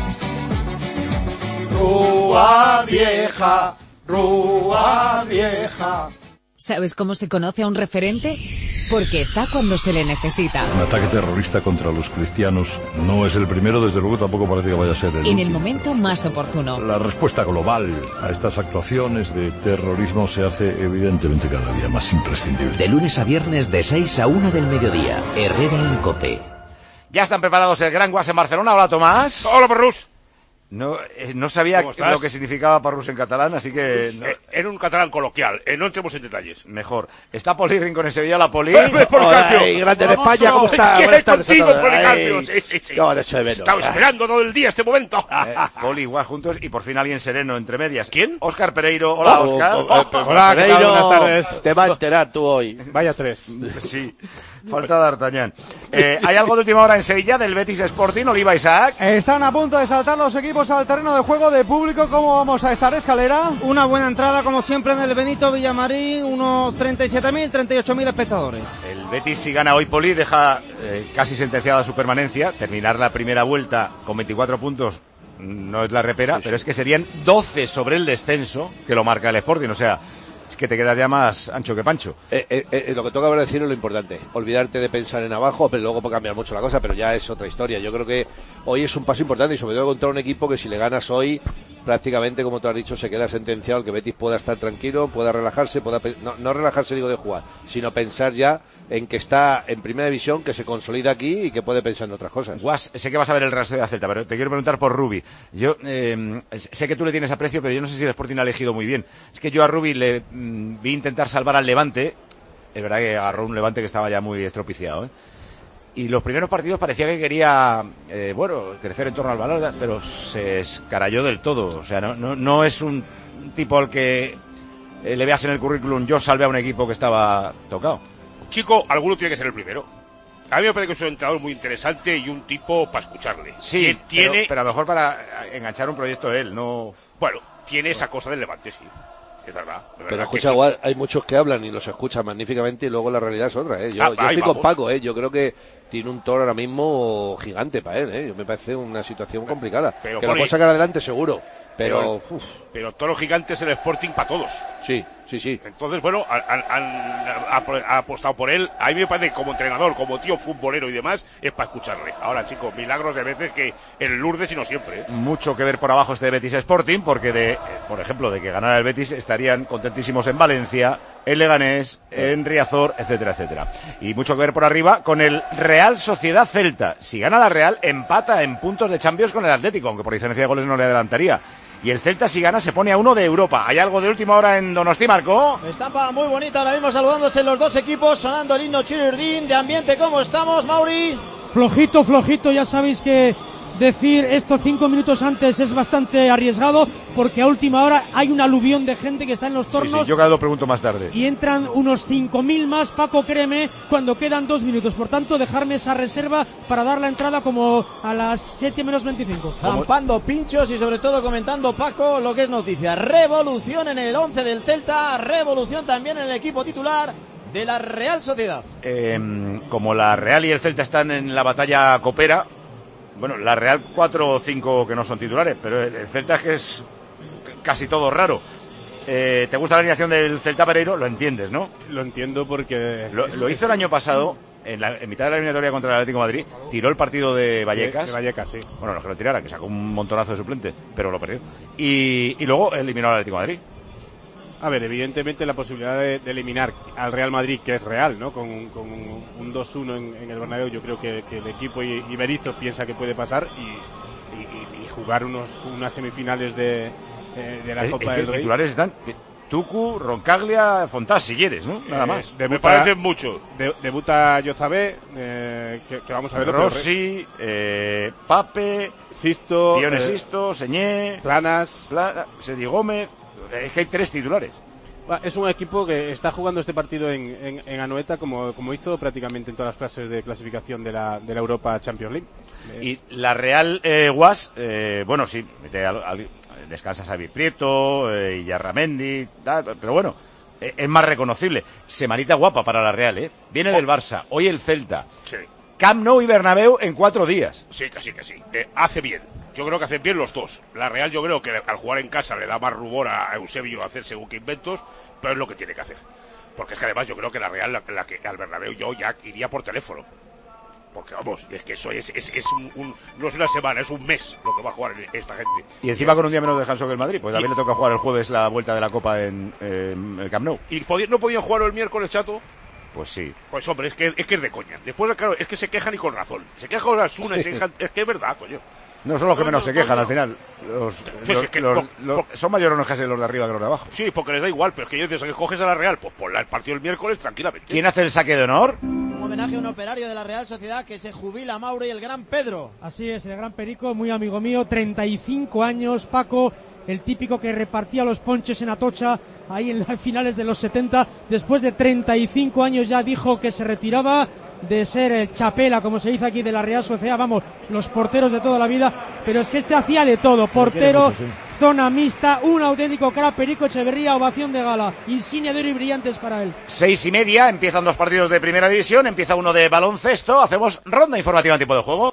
Rúa Vieja. Rúa Vieja. ¿Sabes cómo se conoce a un referente? Porque está cuando se le necesita. Un ataque terrorista contra los cristianos no es el primero, desde luego tampoco parece que vaya a ser el En el último. momento más oportuno. La respuesta global a estas actuaciones de terrorismo se hace evidentemente cada día más imprescindible. De lunes a viernes de 6 a 1 del mediodía. Herrera en COPE. Ya están preparados el Gran Guas en Barcelona. Hola, Tomás. Hola, Parrús. No sabía lo que significaba Parrús en catalán, así que... En un catalán coloquial, no entremos en detalles. Mejor. Está Poli Rincón en Sevilla, la Poli. ¡Ay, grande de España! ¿Cómo está? ¿Qué Buenas es tardes a contigo, todos. Policarpio? Ay, Sí. no, de eso de menos. Estaba esperando todo el día este momento. Poli, igual juntos y por fin alguien sereno entre medias. ¿Quién? Óscar Pereiro. Hola, Óscar. Hola, ¿qué tal? Buenas tardes. Te va a enterar tú hoy. Vaya tres. Sí. Falta D'Artagnan. ¿Hay algo de última hora en Sevilla del Betis Sporting, Oliva Isaac? Están a punto de saltar los equipos al terreno de juego de público. ¿Cómo vamos a estar, Escalera? Una buena entrada, como siempre, en el Benito Villamarín. Unos 37.000, 38.000 espectadores. El Betis, si gana hoy, Poli, deja casi sentenciada su permanencia. Terminar la primera vuelta con 24 puntos no es la repera, pero es que serían 12 sobre el descenso, que lo marca el Sporting. O sea, es que te quedas ya más ancho que pancho. Lo que toca ahora decir es lo importante. Olvidarte de pensar en abajo, pero luego puede cambiar mucho la cosa, pero ya es otra historia. Yo creo que hoy es un paso importante y sobre todo contra un equipo que si le ganas hoy, prácticamente, como tú has dicho, se queda sentenciado. El que Betis pueda estar tranquilo, pueda relajarse, no relajarse digo de jugar, sino pensar ya en que está en primera división, que se consolida aquí y que puede pensar en otras cosas. Guas, sé que vas a ver el rastro de la Celta, pero te quiero preguntar por Rubi. Yo sé que tú le tienes aprecio, pero yo no sé si el Sporting ha elegido muy bien. Es que yo a Rubi le vi intentar salvar al Levante. Es verdad que agarró un Levante que estaba ya muy estropiciado, Y los primeros partidos parecía que quería, crecer en torno al balón, pero se escaralló del todo. O sea, no es un tipo al que le veas en el currículum, yo salvé a un equipo que estaba tocado. Chico, alguno tiene que ser el primero. A mí me parece que es un entrenador muy interesante y un tipo para escucharle. Sí, pero a lo mejor para enganchar un proyecto él, no... Bueno, tiene esa cosa del Levante, sí. Es verdad. Pero escucha, igual, hay muchos que hablan y los escuchan magníficamente y luego la realidad es otra, Yo estoy con Paco, Yo creo que tiene un toro ahora mismo gigante para él, Me parece una situación complicada. Pero que lo puede sacar adelante seguro. Pero toro gigante es el Sporting para todos. Sí. Entonces, bueno, han apostado por él. A mí me parece que como entrenador, como tío futbolero y demás, es para escucharle. Ahora, chicos, milagros de veces que el Lourdes y no siempre. Mucho que ver por abajo este Betis Sporting, porque por ejemplo, de que ganara el Betis estarían contentísimos en Valencia, en Leganés, en Riazor, etcétera, etcétera. Y mucho que ver por arriba con el Real Sociedad Celta. Si gana la Real, empata en puntos de Champions con el Atlético, aunque por diferencia de goles no le adelantaría. Y el Celta, si gana, se pone a 1 de Europa. ¿Hay algo de última hora en Donosti, Marco? Estampa muy bonita ahora mismo saludándose los dos equipos, sonando el himno Chirirdín. De ambiente, ¿cómo estamos, Mauri? Flojito, ya sabéis que decir esto 5 minutos antes es bastante arriesgado, porque a última hora hay un aluvión de gente que está en los tornos. Sí, yo cada lo pregunto más tarde. Y entran unos 5.000 más, Paco, créeme, cuando quedan 2 minutos. Por tanto, dejarme esa reserva para dar la entrada como a las 7 menos 25. Zampando pinchos y sobre todo comentando, Paco, lo que es noticia. Revolución en el 11 del Celta, revolución también en el equipo titular de la Real Sociedad. Como la Real y el Celta están en la batalla copera, bueno, la Real 4 o 5 que no son titulares, pero el Celta es que es casi todo raro. ¿Te gusta la alineación del Celta, Pereiro? Lo entiendes, ¿no? Lo entiendo porque... Lo hizo el año pasado, en mitad de la eliminatoria contra el Atlético de Madrid, tiró el partido de Vallecas. De Vallecas, sí. Bueno, no es que lo tirara, que sacó un montonazo de suplente, pero lo perdió. Y luego eliminó al Atlético de Madrid. A ver, evidentemente la posibilidad de eliminar al Real Madrid, que es real, ¿no? Con un 2-1 en el Bernabéu, yo creo que el equipo y Berizzo piensa que puede pasar y jugar unas semifinales de la Copa del Rey. Los titulares están Tucu, Roncaglia, Fontás, si quieres, ¿no? Nada más. Me parecen mucho. Debuta Yozabé, que vamos a ver. Rossi, Pape, Sisto, Pione Sisto, Señé, Planas, Sedi Gómez. Es que hay 3 titulares. Es un equipo que está jugando este partido en Anoeta como hizo prácticamente en todas las fases de clasificación de la Europa Champions League. Y la Real UAS, bueno, sí, descansa Xavi Prieto, y Yarramendi, pero bueno, es más reconocible. Semanita guapa para la Real, ¿eh? Viene del Barça, hoy el Celta. Sí. Camp Nou y Bernabéu en 4 días. Sí, que sí. Hace bien. Yo creo que hacen bien los dos. La Real yo creo que al jugar en casa le da más rubor a Eusebio hacer según qué inventos, pero es lo que tiene que hacer. Porque es que además yo creo que la Real, la que al Bernabéu yo ya iría por teléfono. Porque vamos, es que eso es no es una semana, es un mes lo que va a jugar esta gente. Y encima con un día menos de descanso que el Madrid, pues también le toca jugar el jueves la vuelta de la Copa en el Camp Nou. ¿Y no podían jugar el miércoles, Chato? Pues sí. Pues hombre, es que es de coña. Después, claro, es que se quejan y con razón. Se quejan con las unas, es que es verdad, coño. No son los que menos se quejan al final. Son mayores enojas los de arriba que los de abajo. Sí, porque les da igual, pero es que yo dices que coges a la Real, pues por el partido del miércoles tranquilamente. ¿Quién hace el saque de honor? Un homenaje a un operario de la Real Sociedad que se jubila, Mauro, y el gran Pedro. Así es, el gran Perico, muy amigo mío, 35 años, Paco, el típico que repartía los ponches en Atocha ahí en las finales de los 70. Después de 35 años ya dijo que se retiraba de ser el chapela, como se dice aquí, de la Real Sociedad, vamos, los porteros de toda la vida, pero es que hacía de todo, portero, zona mixta, un auténtico crack. Perico Echeverría, ovación de gala, insignia de oro y brillantes para él. 6:30, empiezan 2 partidos de primera división, empieza uno de baloncesto, hacemos ronda informativa en tiempo de juego.